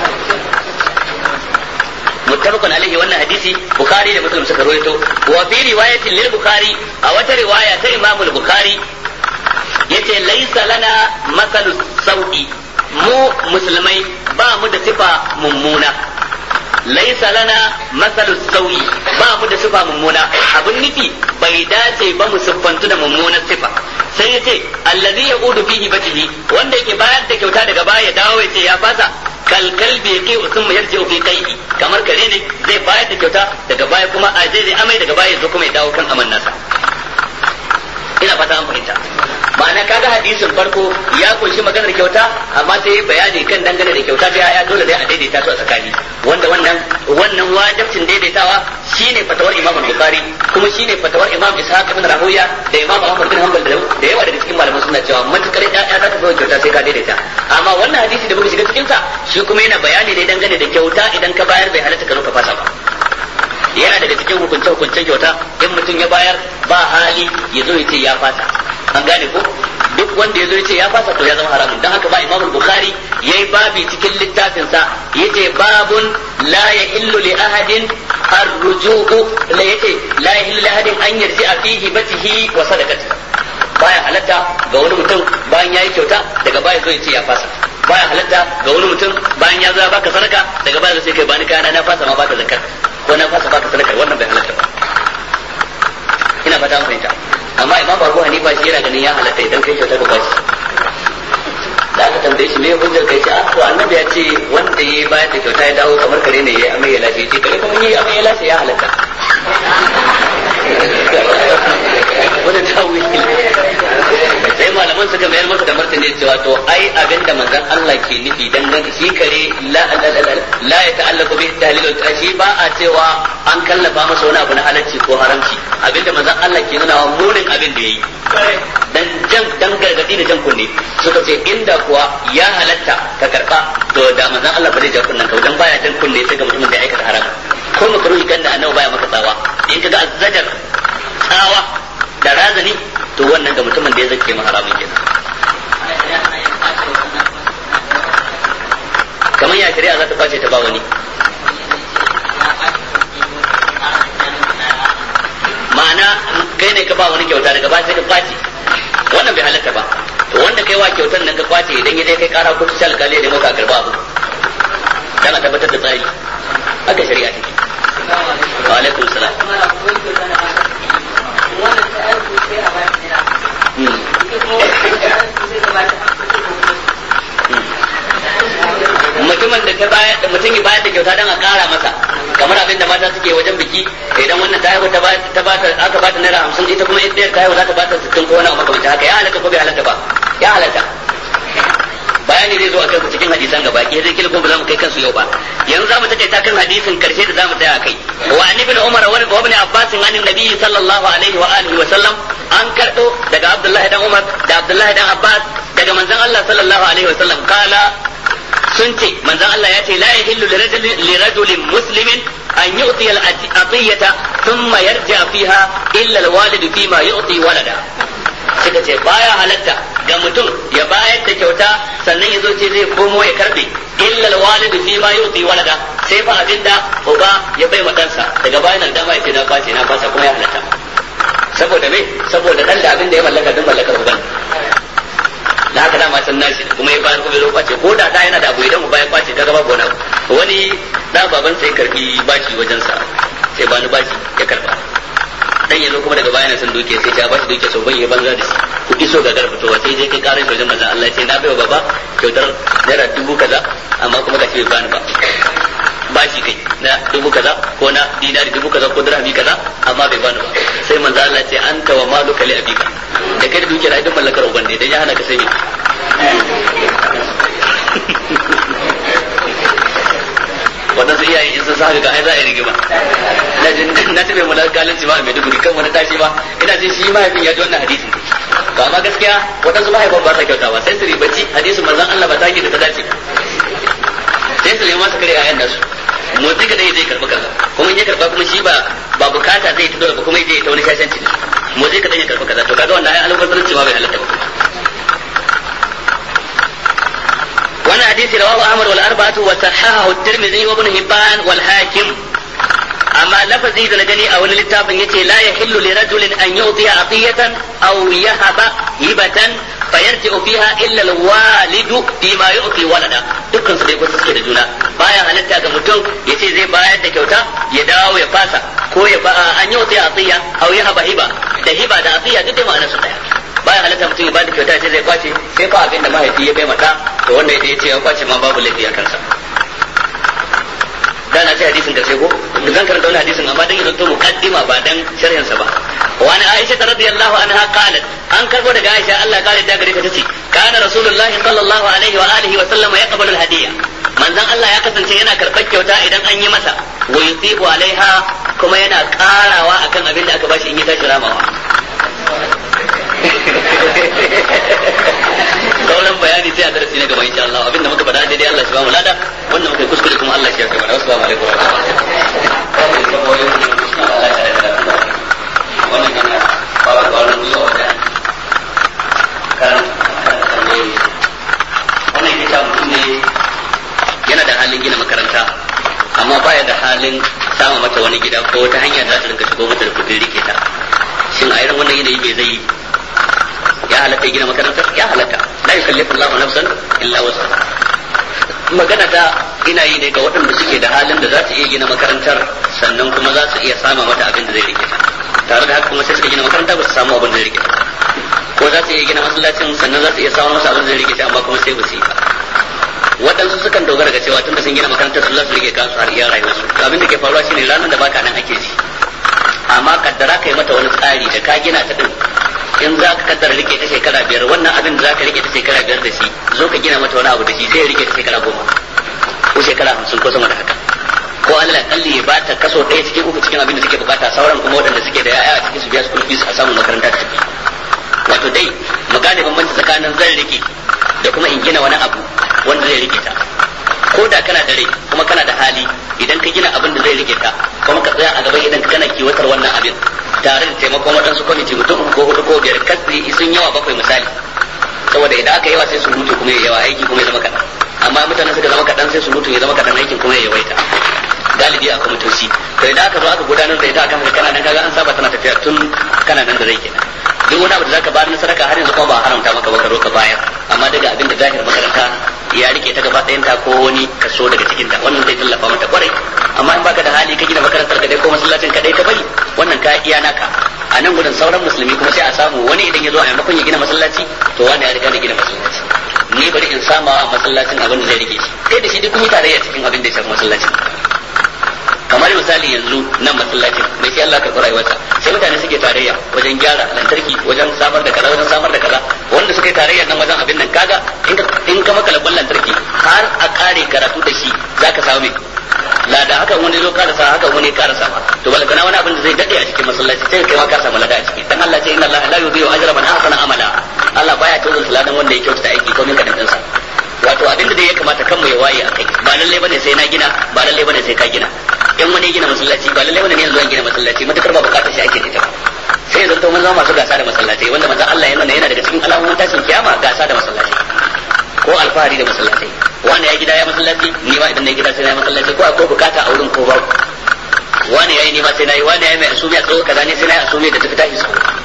muttafaqun alaihi wannan hadisi bukhari da muslim suka rawaito wa fi riwayatin lil bukhari a wata riwaya ta imam al bukhari yace laysa lana masalu sawi mu musulmai ba mu da sifa mummuna laysa lana masalu sawi ba mu da sifa mummuna abun nufi bai dace ba mu siffantu da mummunar sifa sai yace allazi yaqudu fihi batihi wanda yake bayar da kyauta daga baya dawo yace ya fasa kalkalbi yake usum yarji fi qai'i kamar kare ne zai bayar da kyauta daga baya kuma a zai amai daga baya zo kuma ya dawo kan aman nasa ina fata an fahimta ma'ana kaga hadisin farko ya kunshi maganar kyauta amma sai bayani kan dangane da kyauta ta ya dole dai a daidaita su a tsakani wanda wannan wajibcin daidaitawa shine fatawar Imam Bukhari kuma shine fatawar Imam Ishaq ibn Rahuya da Imam Ahmad bin Hanbal da yawa daga cikin malaman suna cewa matukar ya za ta zo kyauta sai ka daidaita amma wannan hadisi da muka shiga cikin sa shi kuma yana bayani ne dangane da kyauta idan ka bayar bai halatta ka zo ka fasa ba yana daga cikin hukunce kyauta in mutum ya bayar ba hali ya zo ya ce ya fasa an gane ko duk wanda ya zo ya ce ya fasa to ya zama haramun dan haka ba Imam Bukhari yayi babi cikin littafin sa yace babun la yahillu li ahadin ar-ruju'u la yace la yahillu li ahadin an yarji'a fihi batihi wa sadaqati baya halatta ga wani mutum bayan yayi kyauta daga baya zo ya ce ya fasa baya halatta ga wani mutum bayan ya zo ya baka sadaka daga baya sai kai bani kana na fasa ma baka zakar ko na fasa baka sadakar wannan bai halatta ba ina fata mun fahimta amma Imam Abu Hanifa shi yana ganin ya halatta idan kai kyauta ka bashi da aka tambaye shi me hujjar kai ce to annabi ya ce wanda ya bayar da kyauta ya dawo kamar kare ne ya amai ya lashe ce kare kuma yi amai ya lashe ya halatta wannan tawili sai malaman suka mayar masa da martani cewa to ai abinda manzon Allah ke nufi dangane shi kare la ya ta'allaqu bi tahlil shi ba a cewa an kallafa masa wani abu na halacci ko haramci abinda manzon Allah ke nuna wa munin abin da yayi dan gargadi da jan kunne suka ce inda kuwa ya halatta ka karba to da manzon Allah ba zai ja kunnen ka dan baya jan kunne sai ga mutumin da ya aikata haram ko makruhi kan da annabi baya maka tsawa in kaga azzajar tsawa da razani to wannan ga mutumin da ya zake ma haramun kenan kamar ya shari'a za ta kwace ta ba wani ma'ana kai ne ka ba wani kyauta daga ba sai ka kwace wannan bai halatta ba to wanda kai wa kyautar nan ka kwace idan ya je kai kara kotu sai alƙali da maka karba abu dan a tabbatar da tsari haka shari'a take wa alaikum salam mutumin da ta bayar da mutum ya bayar da kyauta dan a kara masa kamar abin da mata suke wajen biki idan wannan ta haihu ta bata aka bata naira 50 ita kuma ita ta haihu za ta bata 60 ko wani abu makamancin haka ya halatta ko bai halatta ba ya halatta bayani zai zo a kansu cikin hadisan gaba ki zai kila ko ba za mu kai kansu yau ba yanzu za mu takaita kan hadisin karshe da za mu tsaya kai wa an ibn umar wa ibn abbas an annabi sallallahu alaihi wa alihi wa sallam an kardo daga abdullahi dan umar da abdullahi dan abbas daga manzon Allah sallallahu alaihi wa sallam kala sun ce manzon Allah ya ce la yahillu li rajulin muslimin an yu'ti al-atiyata thumma yarja fiha illa al-walid fima yu'ti walada suka ce baya halatta ga mutum ya bayar da kyauta sannan ya zo ce zai komo ya karbe illa al-walid fima yu'ti walada sai fa abinda uba ya bai wa ɗansa daga bayan nan dama ya ce na kwace na fasa kuma ya halatta saboda me saboda dan da abinda ya mallaka duk mallakar uban da haka dama san nashi kuma ya bayar kuma ya kwace ko da yana da abu idan mu bayan kwace daga babu wani da baban sai karbi bashi wajen sa sai bani bashi ya karba dan yazo kuma daga bayan san duke sai ta bashi duke so ban ya banza da shi kudi so ga garba to sai je kai karai wajen manzon Allah sai na baiwa baba kyautar naira 1000 kaza amma kuma gashi bai bani ba bashi kai na 1000 kaza ko na dinari 1000 kaza ko dirhami kaza amma bai bani ba sai manzon Allah ce anta wa maluka li abika da kai da dukiyar ai duk mallakar uban ne dan ya hana ka sai me wannan sai yayi in sun sa ga ai za a yi rigima na tabe mu galanci ba mai duguri kan wani tashi ba ina jin shi mahaifin ya ji wannan hadisin to amma gaskiya wadansu mahaifan ba sa kyauta ba sai su ribaci hadisin manzon Allah ba ta yi da ta dace sai su nemi masa kare ayan nasu motsi ka dai zai karbi kaza kuma in ya karba kuma shi ba bukata zai ta dole ba kuma zai ta wani shashanci ne motsi ka dai ya karbi kaza to kaga wannan ayan albazaranci ma bai halatta ba وانا حديث رواه احمد والاربعه وصححه الترمذي وابن حبان والحاكم اما لفظي da gani a wani littafin yace la yahillu li rajulin an yu'ti atiyatan aw yahaba hibatan fayarji'u fiha illa al-walid bima yu'ti walada dukkan su dai ko suke da juna baya halatta ga mutum yace zai bayar da kyauta ya dawo ya fasa ko ya an yu'ti atiya aw yahaba hiba da hiba da atiya duk da ma'anar su daya baya halatta mutum ya bada kyauta sai zai kwace sai fa abin da mahaifi ya bai mata to wanda ya ce ya kwace ma babu laifi a kansa dana sai hadisin karshe ko zan karanta wannan hadisin amma dan yanzu muqaddima ba dan sharhin sa ba wa ana Aisha radhiyallahu anha qalat an karbo daga Aisha Allah kare ta gare ta tace kana rasulullah sallallahu alaihi wa alihi wa sallam yaqbalu al-hadiyya manzon Allah ya kasance yana karbar kyauta idan an yi masa wa yusibu alaiha kuma yana karawa akan abin da aka bashi in ya tashi ramawa sauran bayani sai a darasi na gaba insha Allah abinda muka faɗa daidai Allah shi ba mu lada wannan muka kuskure kuma Allah shi ya kai mana assalamu alaikum wa rahmatullahi wannan kana ba ga wannan zuwa da kan wannan kita mutum ne yana da halin gina makaranta amma baya da halin sama mata wani gida ko wata hanya za ta rinka shigo mata da kudin rike ta shin a irin wannan yanayi bai zai ya halatta gina makarantar ya halatta la yukallifu Allahu nafsan illa wus'aha magana ta ina yi ne ga waɗanda suke da halin da za su iya gina makarantar sannan kuma za su iya sama mata abin da zai rike ta tare da haka kuma sai suka gina makaranta ba su samu abin da zai rike ta ko za su iya gina masallacin sannan za su iya samu masa abin da zai rike ta amma kuma sai ba su yi ba waɗansu sukan dogara ga cewa tunda sun gina makarantar su za su rike kansu har iya rayuwarsu to abin da ke faruwa shine ranar da baka nan ake ji amma kaddara kai mata wani tsari da ka gina ta din in za ka kaddara rike ta shekara 5 wannan abin da za ka rike ta shekara 5 da shi zo ka gina mata wani abu da shi sai ya rike ta shekara 10 ko shekara 50 ko sama da haka ko Allah kalli ya bata kaso 1 cikin 3 cikin abin da suke bukata sauran kuma waɗanda suke da yaya a cikin su biya school fees a samu makaranta ta tafi wato dai mu gane bambanci tsakanin zan rike da kuma in gina wani abu wanda zai rike ta ko da kana da rai kuma kana da hali idan ka gina abin da zai rike ta kuma ka tsaya a gaban idan ka kana kiwatar wannan abin tare da taimakon waɗansu kwamiti mutum 3 ko 4 ko 5 kasi sun yawa 7 misali saboda idan aka yawa sai su mutu kuma ya yawa aiki kuma ya zama kaɗan amma mutanen suka zama kaɗan sai su mutu ya zama kaɗan aikin kuma ya yawaita galibi a kwamitoci to idan aka zo aka gudanar da ita akan haka kana nan kaga an saba tana tafiya tun kana nan da rai kenan duk wani abu da zaka bayar na sadaka har yanzu kuma ba haramta maka ba ka zo ka bayar amma daga abin da zahir makaranta ya rike ta gaba ɗayan ta ko wani kaso daga cikin ta wannan zai tallafa mata kwarai amma in baka da hali ka gina makarantar ka dai ko masallacin ka dai ka bari wannan ka iya naka a nan gudun sauran musulmi kuma sai a samu wani idan ya zo a maimakon ya gina masallaci to wani ya riga da gina masallaci ni bari in sama a masallacin abin da zai rike shi kai da shi duk kuma tarayya cikin abin da ya shafi masallacin kamar misali yanzu nan masallacin mai shi Allah karɓi rayuwarsa sai mutane suke tarayya wajen gyara lantarki wajen samar da kaza wajen samar da kaza wanda suka yi tarayya nan wajen abin nan kaga in ka maka labban lantarki har a kare karatu da shi zaka samu lada haka wani zo karasa haka wani karasa ma to balantana wani abin da zai dade a cikin masallaci sai kai ma ka samu lada a ciki dan Allah ce inna Allah la yudhi'u ajra man ahsana amala Allah baya tozalta ladan wanda ya kyautata aiki ko min kadan dinsa wato abin da dai ya kamata kan mu ya waye akai ba lalle bane sai na gina ba lalle bane sai ka gina in wani gina masallaci ba lalle bane ne yanzu an gina masallaci matakar ba bukatar shi ake da ita sai ya zanto mun zama masu gasa da masallatai wanda manzo Allah yana daga cikin alamomin tashin kiyama gasa da masallaci ko alfahari da masallatai wani ya gida ya masallaci ni ma idan na gida sai na masallaci ko akwai bukata a wurin ko babu wani yayi ni ma sai nayi wani yayi mai asumiya tsawo kaza ne sai nayi asumiya da tafi tashi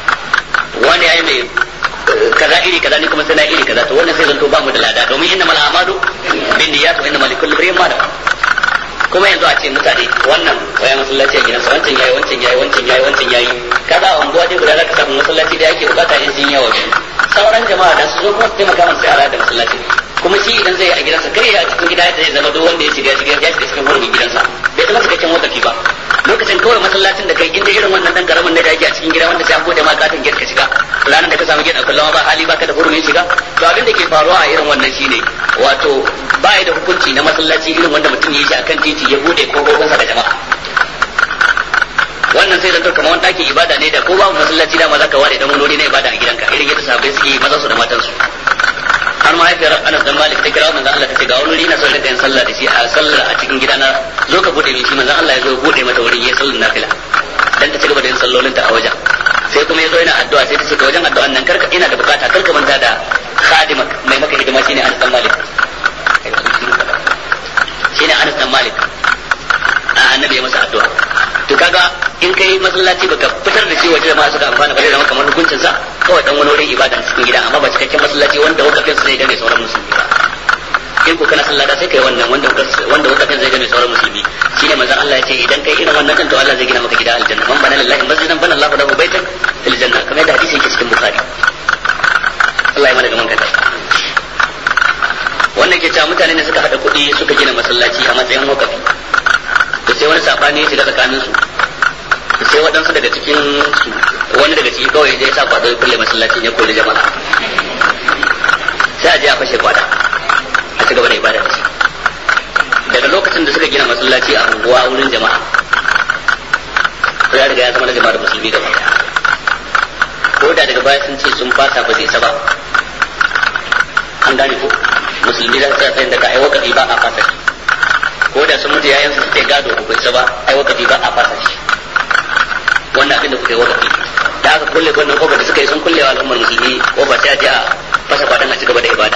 wani yayi mai kaza iri kaza ne kuma sai na iri kaza to wannan sai zanto ba mu da lada domin innamal a'malu binniyat wa innamal likulli imrin ma nawa kuma yanzu a ce mutane wannan waya masallaci a gidansa wancan yayi wancan yayi wancan yayi wancan yayi kaza a unguwa dai guda zaka samu masallaci da yake bukata in sun yawa sauran jama'a da su zo kuma su taimaka masa sai a da masallaci kuma shi idan zai a gidansa kai a cikin gida zai zama duk wanda ya shiga cikin hurumin gidansa bai zama cikakken wakafi ba lokacin kawai masallacin da kai inda irin wannan dan karamin da yake a cikin gida wanda sai an bude ma katin gate ka shiga ranar da ka samu gate a kullum ba hali baka da hurumin shiga to abin da ke faruwa a irin wannan shine wato baya da hukunci na masallaci irin wanda mutum ya yi shi akan titi ya bude kofofinsa da jama'a wannan sai zanto kamar wani ɗakin ibada ne da ko babu masallaci da ma zaka ware dan wani na ibada a gidanka irin yadda sahabbai suke yi mazan su da matan su har mahaifiyar Anas dan Malik ta kira manzon Allah ta ce ga wani wuri na son yin sallah da shi a sallar a cikin gidana zo ka bude min shi manzon Allah ya zo bude mata wurin yayin sallar nafila dan ta ci gaba da yin sallolin ta a wajen sai kuma yazo yana addu'a sai ta ce ka wajen addu'an nan karka ina da bukata karka manta da khadima mai maka hidima shine Anas dan Malik shine Anas dan Malik annabi ya masa addu'a to kaga in kai masallaci baka fitar da shi waje da masu da amfana ba zai zama kamar hukuncin sa kawai dan wani wurin ibada cikin gida amma ba cikakken masallaci wanda wakafin sa zai game sauran musulmi ba in ko kana sallah da sai kai wannan wanda wakafin zai game sauran musulmi shine manzon Allah ya ce idan kai irin wannan kan to Allah zai gina maka gida aljanna man bana lillahi masjidan bana Allahu lahu baitan fil janna kamar da hadisi yake cikin bukhari Allah ya mana gaman kanta wannan ke cewa mutane ne suka hada kuɗi suka gina masallaci a matsayin wakafi to sai wani sabani ya shiga tsakanin su sai waɗansu daga cikin su wani daga ciki kawai zai sa kwado ya kulle masallacin ya kulle jama'a sai a je a fashe kwada a ci gaba da ibada da shi daga lokacin da suka gina masallaci a unguwa wurin jama'a to ya riga ya zama na jama'ar musulmi gaba ko da daga baya sun ce sun fasa ba zai isa ba an gane ko musulmi za su tsaya da ka ai wakafi ba a fasa shi ko da sun mutu yayan su suke gado ko isa ba ai wakafi ba a fasa shi wannan abin da kuka yi wakafi da aka kulle wannan kofar da suka yi sun kulle wa al'ummar musulmi kofar sai a je a fasa kwadan a ci gaba da ibada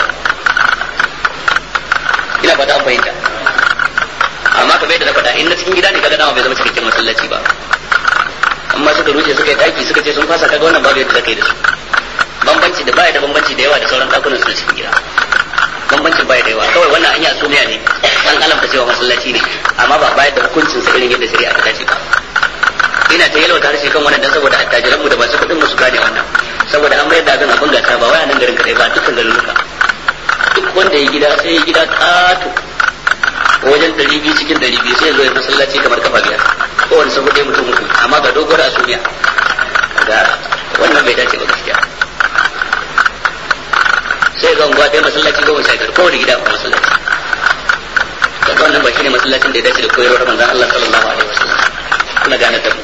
ina fata an fahimta amma ka bai da faɗa in na cikin gida ne kaga dama bai zama cikakken masallaci ba amma suka rushe suka yi daki suka ce sun fasa kaga wannan babu yadda zaka yi da su bambanci da baya da bambanci da yawa da sauran dakunan su da cikin gida bambancin baya da yawa kawai wannan an yi asumiya ne an alamta cewa masallaci ne amma ba bayar da hukuncin sa irin yadda shari'a ta dace ba ina ta yalwata harshe kan wannan dan saboda attajiran mu da masu kuɗin mu su gane wannan saboda an bayar da abin abin gasa ba wai a nan garin kadai ba dukkan garuruka duk wanda ya gida sai ya gida ƙato wajen 200 cikin 200 sai ya zo ya masallaci kamar kafa biyar ko wani saboda mutum uku amma ga dogon asumiya ga wannan bai dace ba gaskiya sai ga unguwa ɗaya masallaci 15 ko wani gida a masallaci. Daga wannan ba shine masallacin da ya dace da koyarwar manzon Allah sallallahu alaihi wasallam. Kuna gane ta.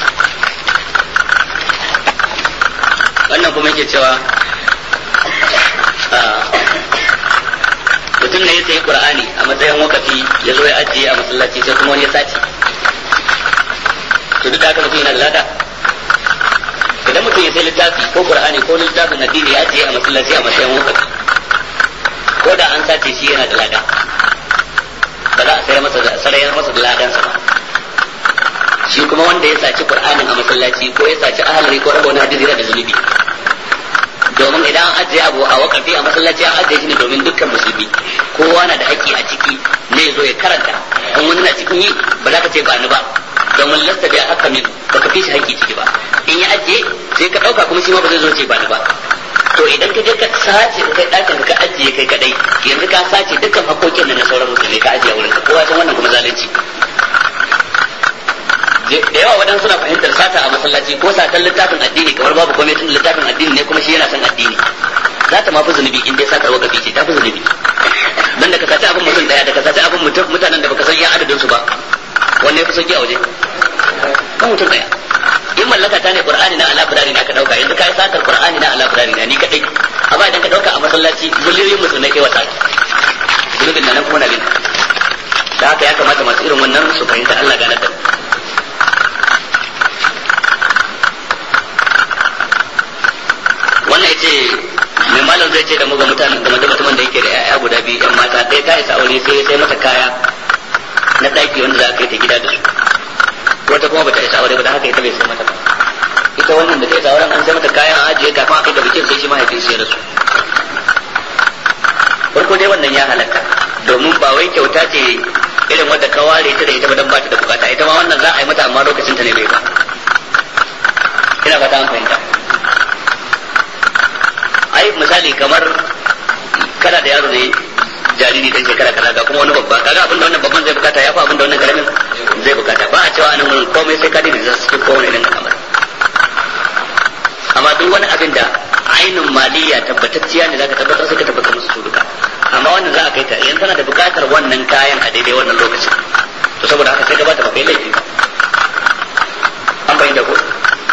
Wannan kuma yake cewa mutum ne ya sayi Qur'ani a matsayin wakafi ya zo ya ajiye a masallaci sai kuma wani ya sace. To duk da haka mutum yana da lada. Idan mutum ya sai littafi ko Qur'ani ko littafin addini ya ajiye a masallaci a matsayin wakafi, ko da an sace shi yana da lada, ba za a sarayar masa da ladansa ba. Shi kuma wanda ya saci Qur'anin a masallaci ko ya saci ahalari ko rabo na hadisi yana da zunubi. Domin idan an ajiye abu a wakafi a masallaci an ajiye shi ne domin dukkan musulmi, kowa na da haƙƙi a ciki ne zo ya karanta. In wani na cikin yi ba za ka ce ba ni ba, domin lasta bai haka min ba ka fi shi haƙƙi ciki ba. In ya ajiye sai ka ɗauka kuma shi ma ba zai zo ce ba ni ba. To idan ka je ka sace ka kai ɗakin ka ajiye kai kadai, yanzu ka sace dukkan haƙƙoƙin da na sauran musulmi ka ajiye wurin ka, kowa san wannan kuma zalunci. Da yawa wadan suna fahimtar sata a masallaci ko satan littafin addini kamar babu komai tun littafin addini ne kuma shi yana son addini. Za ta mafi zunubi in dai satar wakafi ce ta fi zunubi. Dan da ka saci abin mutum daya da ka saci abin mutanen da baka san ya adadin su ba, wanne ya fi sauki a waje? Kan mutum daya. In mallaka ta ne Qur'ani na ala budari na ka dauka, yanzu kai satar Qur'ani na ala budari na ni kadai. Amma idan ka dauka a masallaci miliyoyin musulmai kai wasa. Zunubin nan kuma na bin. Da haka ya kamata masu irin wannan su fahimta Allah ganar da. Wannan yace mai malam zai ce da mu ga mutanen da mutumin da yake da ƴaƴa guda biyu ƴan mata, ɗaya ta isa aure sai mata kaya na ɗaki wanda za a kai ta gida da su. Wata kuma bata isa aure ba, da haka ita bai sai mata ba. Ita wannan da ta isa auren an sai mata kayan a ajiye kafin a kai da bikin sai shi mahaifin sai da su. Farko dai wannan ya halatta, domin ba wai kyauta ce irin wadda ka ware ta da ita ba dan ba ta da bukata, ita ma wannan za a yi mata amma lokacin ta ne bai ba. Ina fata an fahimta. Ai misali kamar kana da yaro ne jariri dan shekara kaza ga kuma wani babba, kaga abin da wannan babban zai bukata ya fi abin da wannan karamin zai bukata. Ba a cewa anan wurin komai sai ka dina da su ko wani irin al'amari. Amma duk wani abin da ainin maliyya tabbatacciya ne zaka tabbatar sai ka tabbatar musu su duka. Amma wannan za a kai ta idan tana da bukatar wannan kayan a daidai wannan lokacin, to saboda haka sai ka bata ba kai laifi ba. An bayyana ko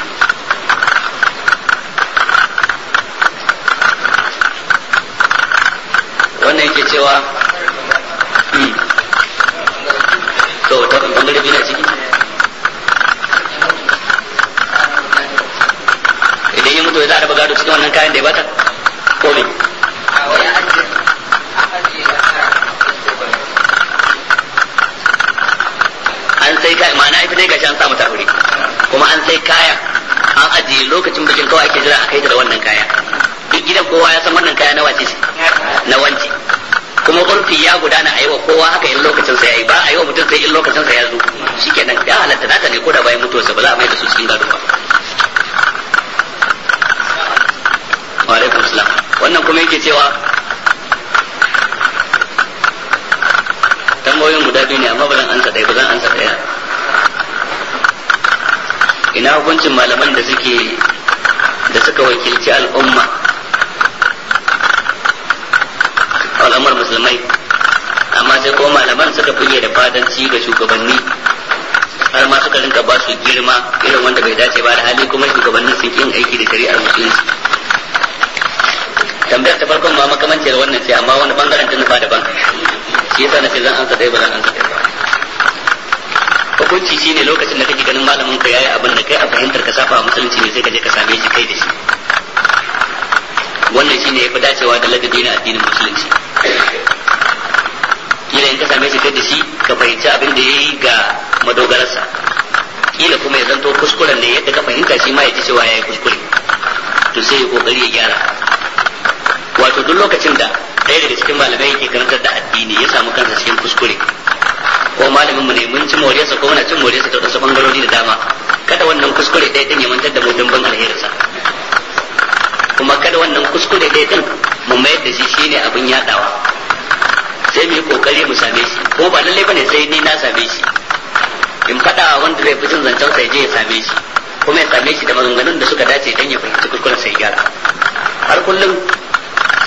wannan yake cewa to ta bangare biyu na ciki idan ya mutu ya za a raba gado cikin wannan kayan da ya bata ko ne an sai kayan ma'ana ita dai gashi an samu ta aure kuma an sai kayan an ajiye lokacin bikin kawai ake jira a kai ta da wannan kaya. Duk gidan kowa ya san wannan kaya na wace na wanci, kuma urfi ya gudana a yi wa kowa haka in lokacin sa yayi, ba a yi wa mutum sai in lokacin sa ya zo. Shikenan ya halatta nata ne ko da bayan mutuwarsa ba za a mai da su cikin gado ba. Wa alaikum salam. Wannan kuma yake cewa tambayoyin guda biyu ne amma ba zan ansa ɗaya. Ina hukuncin malaman da suka wakilci al'ummar musulmai, amma sai ko malaman suka fiye da fadanci ga shugabanni har ma suka rinka ba su girma irin wanda bai dace ba, da hali kuma shugabannin sun yin aiki da shari'ar musulunci. Tambayar ta farkon ma makamancin wannan ce amma wani bangaren ta nufa daban, shi yasa na ce zan ansa ɗaya ba zan ansa ɗaya ba. Hukunci shine lokacin da kake ganin malamin ka yayi abin da kai a fahimtar ka saba musulunci ne sai ka je ka same shi kai da shi. Wannan shine yafi dacewa da ladabi na addinin musulunci. Kila in ka same shi kai da shi ka fahimci abin da yayi ga madogararsa, kila kuma ya zanto kuskuren ne yadda ka fahimta shi ma ya ji cewa yayi kuskure, to sai ya kokari ya gyara. Wato duk lokacin da ɗaya daga cikin malamai yake karantar da addini ya samu kansa cikin kuskure, ko malamin mu ne mun ci moriyarsa ko muna cin moriyarsa ta wasu bangarori da dama, kada wannan kuskure ɗaya din ya mantar da mu dimbin alherinsa, kuma kada wannan kuskure ɗaya din mu mayar da shi shine abin yadawa. Sai mu yi kokari mu same shi, ko ba lallai bane sai ni na same shi in faɗa wanda zai fi jin zancen sai je ya same shi, kuma ya same shi da maganganun da suka dace dan ya fahimci kuskuren sai gyara. Har kullum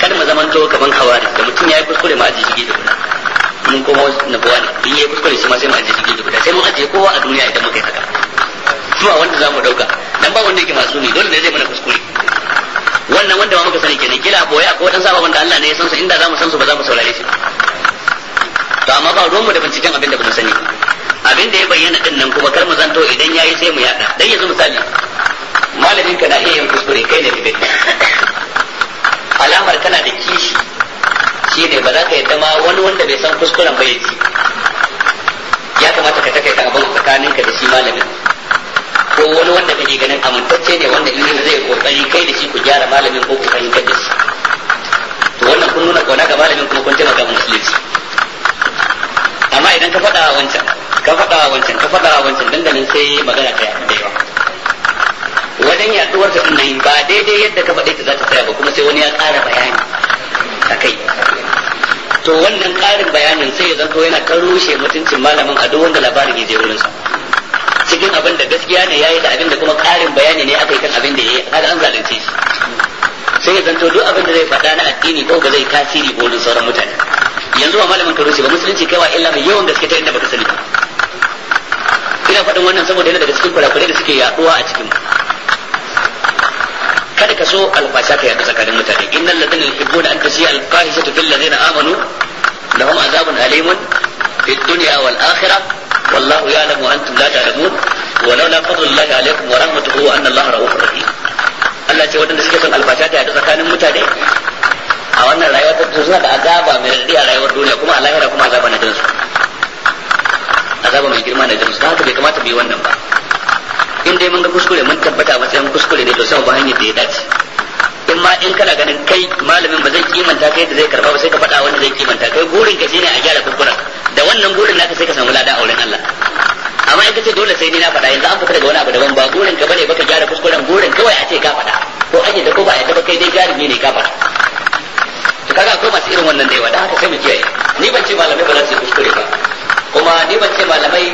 kada mu zamanto kaman kawari da mutum yayi kuskure mu ajiye shi guda mun kuma na buwa ne in yayi kuskure shi ma sai mu ajiye shi guda sai mun ajiye kowa a duniya idan muka yi haka zuwa wanda zamu dauka dan ba wanda yake masu ne dole ne zai mana kuskure wannan wanda ma muka sani kenan kila boye ko dan saba wanda Allah ne ya san su inda zamu san su ba za mu saurare shi to amma ba ruwan mu da binciken abin da ba mu sani abin da ya bayyana din nan kuma kar mu zanto idan yayi sai mu yada dan yanzu misali malamin ka na iya yin kuskure kai ne bibi alamar kana da kishi shine ba za ka yadda ma wani wanda bai san kuskuren ba ya ci ya kamata ka takaita abin tsakaninka da shi malamin ko wani wanda kake ganin amintacce ne wanda in zai kokari kai da shi ku gyara malamin ko ku fahimtar da shi to wannan kun nuna kauna ga malamin kuma kun taimaka musulunci amma idan ka faɗa wancan dandanin sai magana ta da yawa wajen yaduwar ta nan ba daidai yadda ka faɗe ta za ta tsaya ba kuma sai wani ya ƙara bayani a kai to wannan ƙarin bayanin sai ya zanto yana kan rushe mutuncin malamin a duk wanda labarin ya je wurinsa cikin abin da gaskiya ne yayi da abin da kuma ƙarin bayani ne aka yi kan abin da yayi har an zalunce shi sai ya zanto duk abin da zai faɗa na addini ko ba zai tasiri ko wurin sauran mutane yanzu ba malamin ka rushe ba musulunci kaiwa illa mai yawan gaske ta inda baka sani ba ina faɗin wannan saboda yana daga cikin kurakurai da suke yaduwa a cikin kada ka so alfasha ka yadu tsakanin mutane innal ladina yuhibbuna an tasiya alfahishatu fil ladina amanu lahum azabun alimun fid dunya wal akhirah wallahu ya'lamu wa antum la ta'lamun walaula fadlullahi alaykum wa rahmatuhu wa anna allaha ra'ufur rahim Allah ce wadanda suke son alfasha ta yadu tsakanin mutane a wannan rayuwa ta suna da azaba mai radi a rayuwar duniya kuma a lahira kuma azaba na jinsu azaba mai girma na jinsu haka bai kamata mu yi wannan ba in dai mun ga kuskure mun tabbata matsayin kuskure ne to sai ba hanyar da ya dace in ma in kana ganin kai malamin ba zai kimanta kai da zai karba ba sai ka faɗa wanda zai kimanta kai gurin ka shine a gyara kuskuren da wannan gurin naka sai ka samu lada a wurin Allah amma in ka ce dole sai ni na faɗa yanzu an fita daga wani abu daban ba gurin ka bane baka gyara kuskuren gurin kawai a ce ka faɗa ko an yi da ko ba a ba kai dai jarumi ne ka faɗa to kaga akwai masu irin wannan da yawa dan haka sai mu kiyaye ni ban ce malamai ba za su yi kuskure ba kuma ni ban ce malamai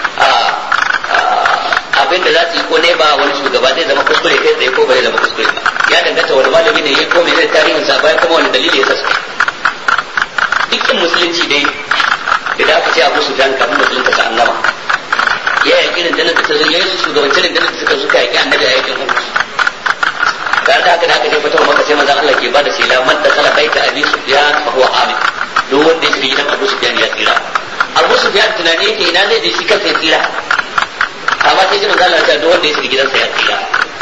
abin da za su yi ko ne ba wani shugaba zai zama kuskure kai tsaye ko bai zama kuskure ba ya danganta wani malami ne ya ko mai zai tarihin sa bayan kuma wani dalili ya sasu dukkan musulunci dai idan aka ce Abu Sufyan kafin musulunta sa annaba ya yi irin danar da ta zo yayin su shugabancin danar da suka yaki annabi a yakin Uhud da haka da aka je fitowa maka sai manzon Allah ke bada shela man da kala baita Abi Sufyan fa huwa amin duk wanda ya shiga gidan Abu Sufyan ya tsira Abu Sufyan tunani yake ina zai je shi kansa ya tsira amma sai ji manzo Allah ya ce duk wanda ya shiga gidansa ya tsira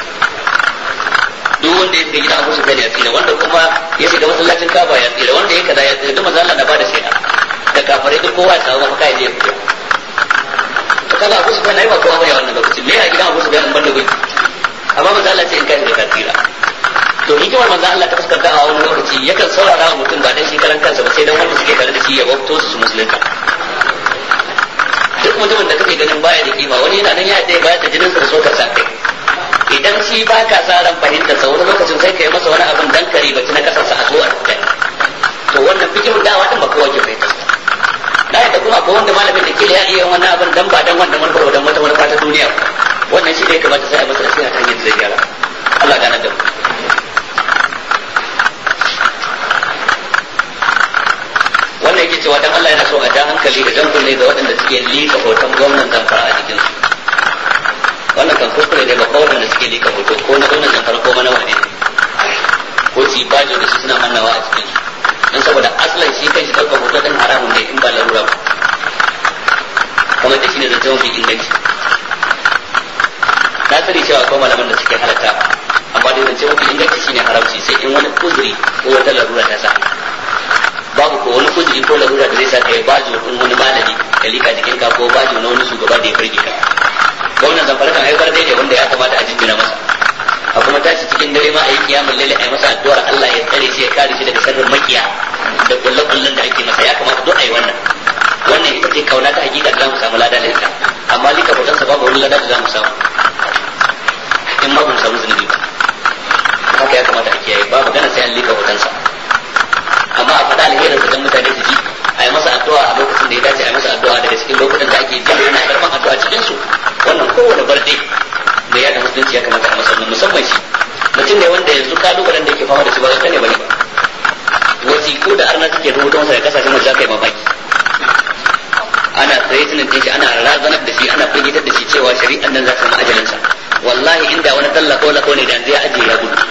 duk wanda ya shiga gidan Abu Sufyan ya tsira wanda kuma ya shiga masallacin Kaaba ya tsira wanda ya kaza ya tsira duk manzo Allah na bada shaida da kafirai duk kowa ya samu mafaka ya je ya tsira to kaga Abu Sufyan ai ba kowa bane wannan lokacin me ya gidan Abu Sufyan ban da bai amma manzo Allah ce in kai da ka tsira to hikimar manzo Allah ta fuskanta a wani lokaci yakan saurara wa mutum ba dan shi karan kansa ba sai dan wanda suke tare da shi ya wafto su musulunta duk mutumin da kake ganin baya da kima wani yana nan ya dai baya da jinin sa da sokar sa kai idan shi baka sa ran fahimtar sa wani lokacin sai kai masa wani abin dan kare bace na kasar sa a zuwa kai to wannan fikihun dawa din ba kowa ke fahimta da yadda kuma akwai wanda malamin da kila ya iya wannan abin dan ba dan wannan manufar dan wata manufa ta duniya wannan shi da ya kamata sai a masa nasiha ta hanyar da zai gyara Allah gane da mu wannan yake cewa dan Allah yana so a ja hankali da jan kunne ga waɗanda suke lika hoton gwamnan Zamfara a jikin su wannan kan kuskure ne ba kawai waɗanda suke lika hoto ko na gwamnan Zamfara ko mana wane ko su bajo da su suna mannawa a cikin su don saboda asalin shi kan shi ɗaukar hoto ɗin haramun ne in ba larura ba kamar da shi ne zance mafi inganci na sani cewa akwai malaman da suke halatta amma dai zance mafi inganci shine haramci sai in wani uzuri ko wata larura ta sa babu ko wani kujiri ko larura da zai sa kai bajo din wani malami ka lika jikin ka ko bajo na wani shugaba da ya farge ka gwamnan Zamfara kan haifar dai ne wanda ya kamata a jinjina masa a kuma tashi cikin dare ma a yi kiyamul laili a yi masa addu'ar Allah ya tsare shi ya kare shi daga sharrin makiya da kullakullan da ake masa ya kamata duk a yi wannan ita ce kauna ta hakika da za mu samu lada da ita amma lika hotonsa babu wani lada da za mu samu in ma mu samu zunubi ba haka ya kamata a kiyaye ba magana sai an lika hotonsa amma a faɗa alherin sa dan mutane su ji a yi masa addu'a a lokacin da ya dace a yi masa addu'a daga cikin lokutan da ake jin ana karɓan addu'a cikin su wannan kowane barde da ya da musulunci ya kamata a masa musamman shi mutum ne wanda yanzu kalubalen da yake fama da shi ba zai ne bane ba wasiƙu da arna suke rubuta masa da kasashen waje za ka yi mamaki. Ana threatening din shi, ana razanar da shi, ana firgitar da shi cewa shari'an nan za ta samu ajalinsa. Wallahi inda wani tallako ne da zai ajiye ya gudu.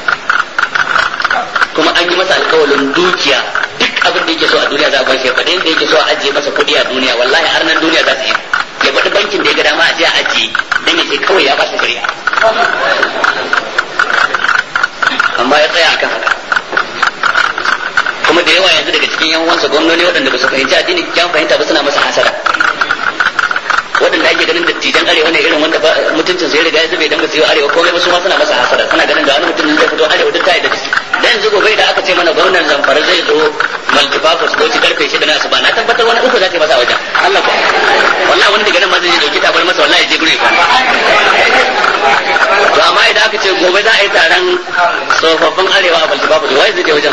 Kuma an yi masa alƙawalin dukiya, duk abin da yake so a duniya za a ba shi, faɗin da yake so a ajiye masa kuɗi a duniya, wallahi har nan duniya za su yi. Ya faɗi bankin da ya ga dama a je a ajiye dan ya ce kawai ya ba su shari'a. Amma ya tsaya akan haka. Kuma da yawa yanzu daga cikin yan uwansa gwamnoni waɗanda ba su fahimci addini kyan fahimta ba suna masa hasada. Waɗanda ake ganin dattijan arewa ne irin wanda mutuncin su ya riga ya zube dan ba su yi arewa komai ba, su ma suna masa hasada, suna ganin da wani mutum zai fito arewa duk ta yi da shi. Dan yanzu gobe da aka ce mana gwamnan Zamfara zai zo multifafus ko ci karfe 6 na asuba, na tabbatar wani uku za ta yi masa a wajen. Allah ko wallahi wani daga nan ma zai je dauki tabar masa, wallahi je gure ka. To amma idan aka ce gobe za a yi taron tsofaffin arewa a multifafus, wai zai je wajen.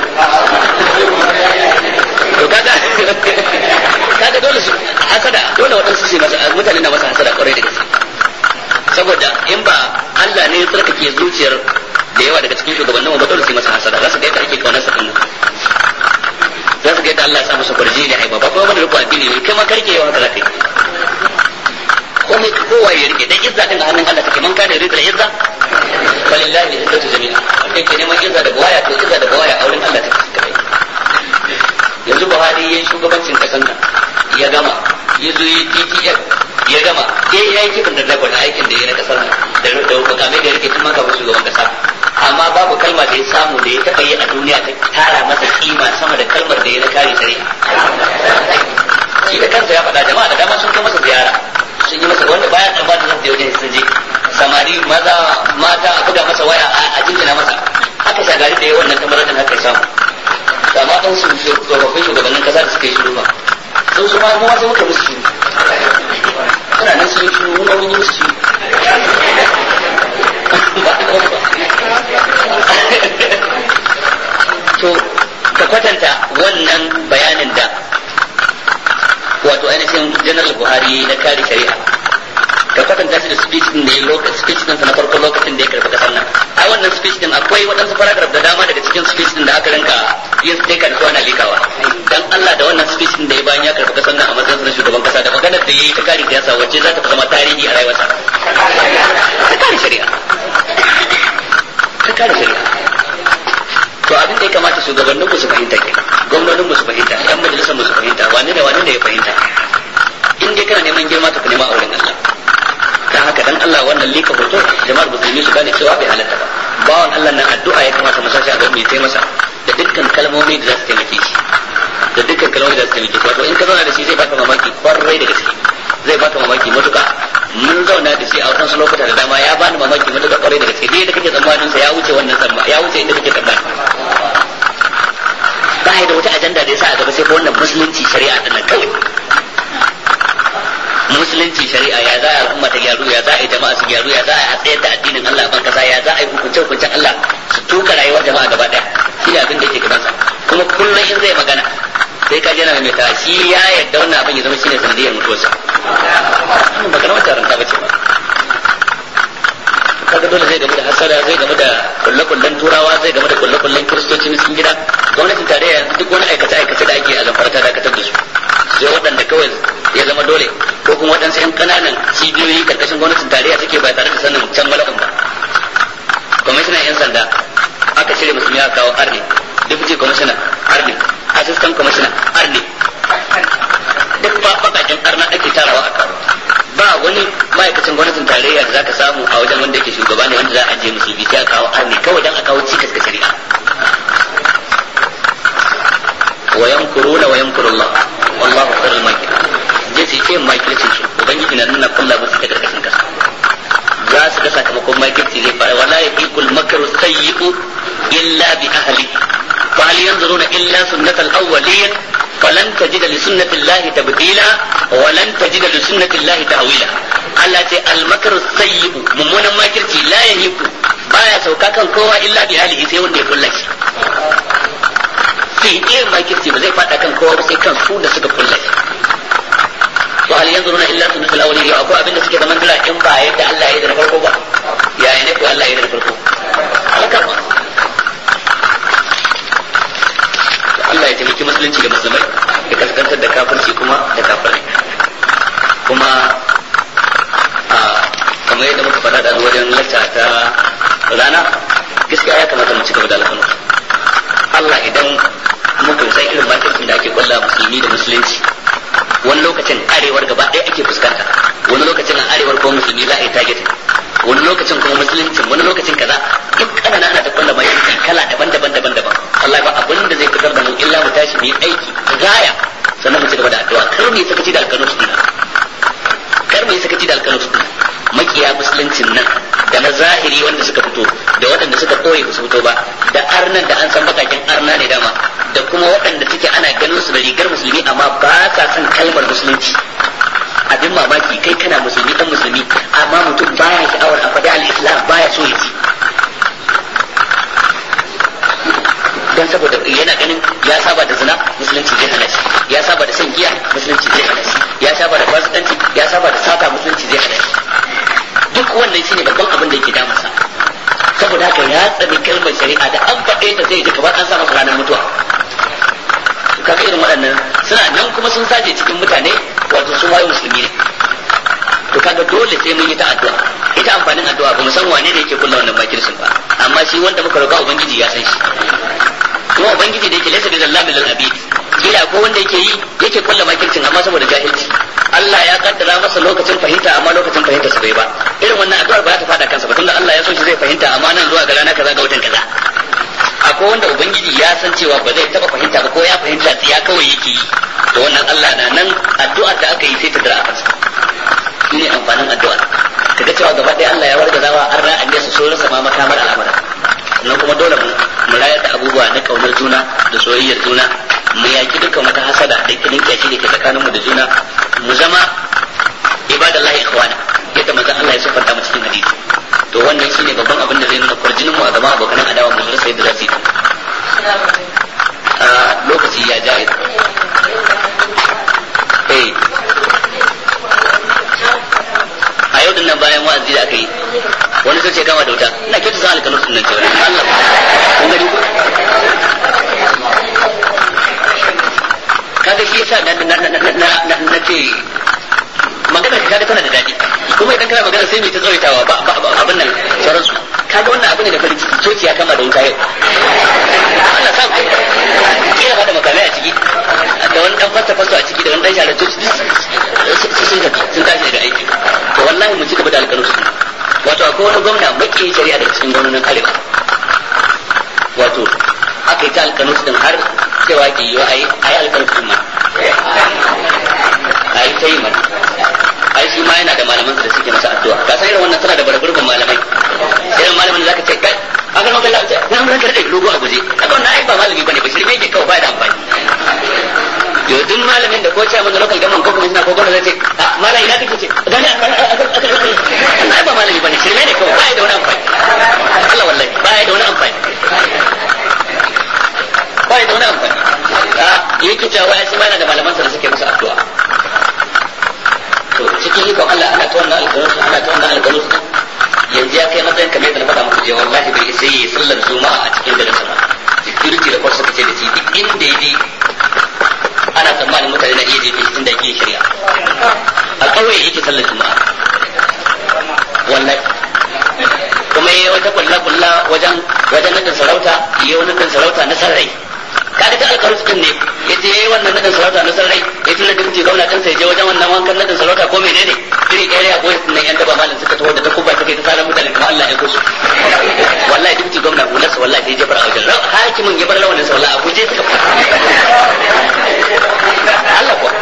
To kaga dole su hasada, dole waɗansu su masa, mutane na masa hasada kwarai da gaske. Saboda in ba Allah ne ya tsarkake zuciyar da yawa daga cikin shugabannin ba, dole su masa hasada. Za su ga yadda ake kaunar sa din nan, za su ga yadda Allah ya sa musu kurji da haiba, ba kuma wanda riko addini ne, kai ma karke yawa haka za ka yi. Komai kowa ya rike dan izza din a hannun Allah take, man kana yuridu al-izza falillahi al-izzatu jami'a. Kai ke neman izza da bawaya, to izza da bawaya a wurin Allah take. Yanzu Buhari yayin shugabancin kasan nan ya gama, ya zo yi TTF ya gama, ya yi kifin da dakwai aikin da ya na kasar nan da mukamai da ya rike tun maka shugaban kasa, amma babu kalma da ya samu da ya taɓa yi a duniya ta tara masa kima sama da kalmar da ya na kare shari'a. Shi da kansa ya faɗa, jama'a da dama sun kai masa ziyara, sun yi masa wanda bayan an ba da zafi wajen sun je, samari maza mata a buga masa waya a jinjina masa, haka shagari da ya wannan tamarar da haka ya samu. Amma ɗan su tsofaffin shugabannin kasa da suka yi shiru ba, sun su ma mu sai muka musu shiru, suna nan sun yi shiru, mun yi musu shiru. To ka kwatanta wannan bayanin da wato ainihin General Buhari na kare shari'a, ka kwatanta shi da speech din da ya speech din sa na farko lokacin da ya karɓi kasar nan. A wannan speech din akwai waɗansu paragraph da dama daga cikin speech din da aka rinka yin sticker da su ana likawa. Dan Allah da wannan speech din da ya bayan ya karɓi kasar nan a matsayin na shugaban kasa, da maganar da yayi ta kare siyasa wacce za ta fi zama tarihi a rayuwarsa. Ta kare shari'a. Ta kare shari'a. To abin da ya kamata shugabannin mu su fahimta ke, gwamnonin mu su fahimta, yan majalisar mu su fahimta, wane da ya fahimta. In dai kana neman girma to ka nema auren Allah. Dan haka dan Allah wannan lika hoto jama'ar musulmi su gane cewa bai halatta ba. Bawan Allah nan addu'a ya kamata mu sashi a ga mai taimasa da dukkan kalmomi da za su taimake shi. Da dukkan kalmomi da za su taimake shi. Wato in ka zauna da shi zai baka mamaki kwarai da gaske. Zai baka mamaki matuƙa. Mun zauna da shi a wasu lokuta da dama ya bani mamaki matuƙa kwarai da gaske. Dai da kake tsammanin sa ya wuce wannan tsamma, ya wuce inda kake tsammani. Ba da wata ajanda da yasa a gaba sai ko wannan musulunci shari'a din nan kawai. Musulunci shari'a, ya za a al'umma ta gyaru, ya za a yi jama'a su gyaru, ya za a tsayar da addinin Allah ban kasa, ya za a yi hukunce-hukuncen Allah su tuka rayuwar jama'a gaba daya. Shi ne abin da yake gabansa. Kuma kullum in zai magana sai ka jana mai ta shi ya yadda wannan abin ya zama shine sanadiyar mutuwarsa. Wannan ba karamar taranta bace ba. Kaga dole zai gamu da hasara, zai gamu da kullakullan turawa, zai gamu da kullakullan kiristoci na cikin gida. Gwamnatin tarayya duk wani aikace-aikace da ake a Zamfara ta dakatar da su. Sai waɗanda kawai ya zama dole, ko kuma waɗansu 'yan ƙananan cibiyoyi karkashin gwamnatin tarayya suke ba tare da sanin can mala'un ba. Kwamishinan 'yan sanda aka cire musulmi aka kawo arne, deputy commissioner arne, assistant commissioner arne, duk ba bakakin arna ake tarawa a kawo. Ba wani ma'aikacin gwamnatin tarayya da zaka samu a wajen wanda yake shugaba ne wanda za a je musulmi sai a kawo arne kawai dan a kawo cikas ga shari'a. Wa yamkuruna wa yamkurullah wallahu khairul makirin. Je su ce makircin su ubangiji na nuna kullu musu ta karkashin kasa, za su ga sakamakon makirci zai fara. Wala yaqiqul makru sayyi'u illa bi ahli, fa hal yanzuruna illa sunnatal awwalin falan tajida li sunnati llahi tabdila wa lan tajida li sunnati llahi ta'wila. Allah ce al makru sayyi'u, mummunan makirci la yahiqu, baya sauka kan kowa illa bi ahli, sai wanda ya kulla shi. Sai irin makirci ba zai fada kan kowa ba sai kan su da suka kulla shi. To hal yanzuruna illa sunnatul awwalin, ya akwai abinda suke zaman jira in ba yadda Allah ya yi da farko ba. Ya ne ko Allah ya yi da farko? Alkama Allah ya taimaki musulunci da musulmai ya kaskantar da kafirci kuma da kafirai. Kuma kamar yadda muka faɗa da wajen lacca ta rana, gaskiya ya kamata mu ci gaba da alƙanu. Allah idan muka san irin makircin da ake kulla musulmi da musulunci, wani lokacin arewar gaba ɗaya ake fuskanta, wani lokacin a arewar kuma musulmi za a yi targeting, wani lokacin kuma musuluncin, wani lokacin kaza, duk ƙanana ana ta kulla makirci kala daban-daban. Allah ba abin da zai fitar da mu illa mu tashi mu yi aiki gaya, sannan mu ci gaba da addu'a. Kar mu yi sakaci da alƙanu sunna, kar mu yi sakaci da alƙanu sunna. Makiya musuluncin nan da na zahiri wanda suka fito da waɗanda suka ɓoye su fito ba, da arnan da an san bakakin arna ne dama, da kuma waɗanda suke ana ganin su da rigar musulmi amma ba sa son kalmar musulunci. Abin mamaki, kai kana musulmi dan musulmi amma mutum baya sha'awar a faɗi al-islam, baya so ya ji, dan saboda yana ganin ya saba da zina, musulunci zai hana shi, ya saba da shan giya, musulunci zai hana shi, ya saba da fasikanci, ya saba da sata, musulunci zai hana shi. Duk wannan shine babban abin da yake damunsa. Saboda haka ya tsani kalmar shari'a, da an faɗe ta zai ji kamar an sa masa ranar mutuwa. Kaga irin waɗannan suna nan kuma sun saje cikin mutane, wato sun wayo musulmi ne. To kaga dole sai mun yi ta addu'a. Ita amfanin addu'a ba mu san wane ne yake kulla wannan makirsin ba, amma shi wanda muka roƙa ubangiji ya san shi. Kuma ubangiji da yake laysa bi zallabil lil abid, kila ko wanda yake kulla makircin amma saboda jahilci, Allah ya kaddara masa lokacin fahimta amma lokacin fahimta sa bai ba. Irin wannan addu'ar ba ta fada kansa ba, tunda Allah ya so shi zai fahimta amma nan zuwa ga rana kaza ga watan kaza. Akwai wanda ubangiji ya san cewa ba zai taba fahimta ba, ko ya fahimta tsiya kawai yake yi, to wannan Allah na nan addu'ar da aka yi sai ta dira a kansa. Shine amfanin addu'a, kaga cewa gaba ɗaya Allah ya wargazawa an ra'aye su so rasa ma makamar al'amura. Sannan kuma dole mu rayar da abubuwa na kaunar juna da soyayyar juna, mu yaki dukkan wata hasada da kinin kyashi da ke tsakaninmu da juna, mu zama ibadallahi ikhwana yadda manzon Allah ya siffanta mu cikin hadisi. To wannan shine babban abin da zai nuna kurjinin mu a gaban abokan adawa mu rasa yadda za su yi. Lokaci ya ja'i. A yau din nan bayan wa'azi da aka yi, wani sai ce kama da wuta, ina kyautu san alƙalin sunan ce wani Allah kun gani ko kaga shi yasa na ce magana ka kaga tana da daɗi, kuma idan kana magana sai mai ta tsawaitawa ba abin nan sauransu. Kaga wannan abin da farin ciki, coci ya kama da wuta yau, Allah sa ku kira ba da makamai a ciki, da wani dan fasta a ciki, da wani dan shara coci sun tashi daga aiki. To wallahi mun ci gaba da alƙalin su. Wato akwai wani gwamna baki shari'a daga cikin gwamnonin arewa, wato aka yi ta alƙalin su din har cewa ke yi a yi alƙalin su ma a yi ta yi mana. Ai shi ma yana da malaman da suke masa addu'a, ka san irin wannan tana da barburgun malamai, irin malamin da zaka ce kai aka nan kallon ta nan ranka da logo a guje, kaga wannan ai ba malami bane ba, shirme yake kawai ba da amfani. To duk malamin da ko ce mun local government ko kuma ina ko gwamnati zai ce malami ina kake ce gani ai ba malami bane, shirme ne kawai ba da wani amfani. Allah wallahi ba da wani amfani, ba da wani amfani. Yake cewa ai shi ma yana da malaman da suke masa addu'a. To cikin ikon Allah ana ta wannan alƙalus, yanzu ya kai matsayin kamar yadda na faɗa muku je, wallahi bai isa yi sallar juma'a a cikin garin sama. Security da kwarsa kace da shi inda ya je ana tsammanin mutane na iya je tun da yake shari'a. A ƙauye yake sallar juma'a wallahi, kuma yayi wata kulla wajen nadin sarauta, yayi wani nadin sarauta na sarrai. Kaga ta alƙalus din ne yace yayi wannan nadin sarauta na sarrai, yace na dinki gwamna kan sai je wajen wannan wankan nadin sarauta ko menene iri kai ya boye nan yan daba malin suka tawo da takuba take ta sarar mutane kuma Allah ya kusu. Wallahi dinki gwamna bulas wallahi sai je fara wajen hakimin ya bar lawanin sa wallahi abuje suka fara Allah ko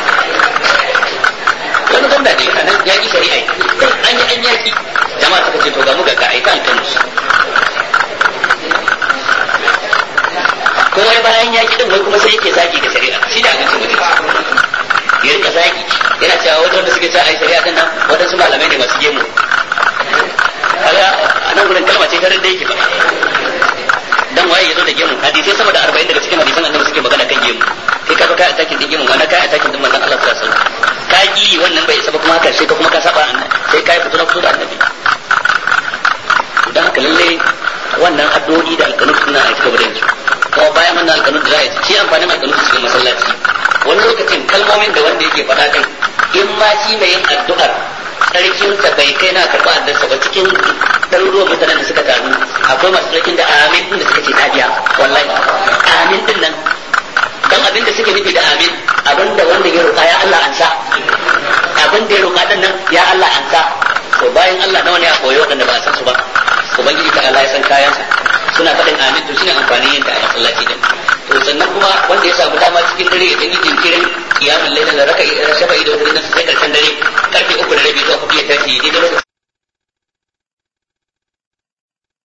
wani gwamna ne anan ya ki shari'a an yaki jama'a suka ce to ga mu ga ka aika alƙalus. Kuma bayan ya kiɗin wai kuma sai yake zagi ga shari'a, shi da abincin mutum ya rika zagi, yana cewa wajen wanda suke cewa ai shari'a din nan waɗansu malamai ne masu gemu. Kaga a nan gurin kalma ce tarin da yake ba, dan waye ya zo da gemu, hadisai sama da 40 daga cikin hadisan annabi suke magana kan gemu, kai ka fa kai atakin din gemu, wanda kai atakin din manzon Allah sallallahu alaihi wasallam, ka ki wannan bai isa ba kuma haka sai ka kuma ka saba annabi, sai kai fito da annabi. Dan haka lalle wannan addu'o'i da alƙalus suna a cikin wurin su, ko bayan wannan alƙanut da za a yi shi amfanin alƙanut cikin masallaci wani lokacin kalmomin da wanda yake faɗa din in ma shi mai yin addu'ar sarkinsa bai kai na karɓa addarsa ba cikin ɗaruruwan mutanen da suka taru akwai masu sarkin da amin din da suka ce tabiya wallahi amin din nan dan abin da suke nufi da amin abin da wanda ya roƙa ya Allah an sa abin da ya roƙa din nan ya Allah an sa to bayan Allah nawa ne a koyi waɗanda ba a san su ba ubangiji ta Allah ya san kayansa suna faɗin amin to shine amfanin yin ta a masallaci din to sannan kuma wanda ya samu dama cikin dare ya danyi jinkirin kiyamul layl da raka'i shafa'i da wata sai karshen dare karfe 3:30 zuwa 4 ya tashi daidai lokacin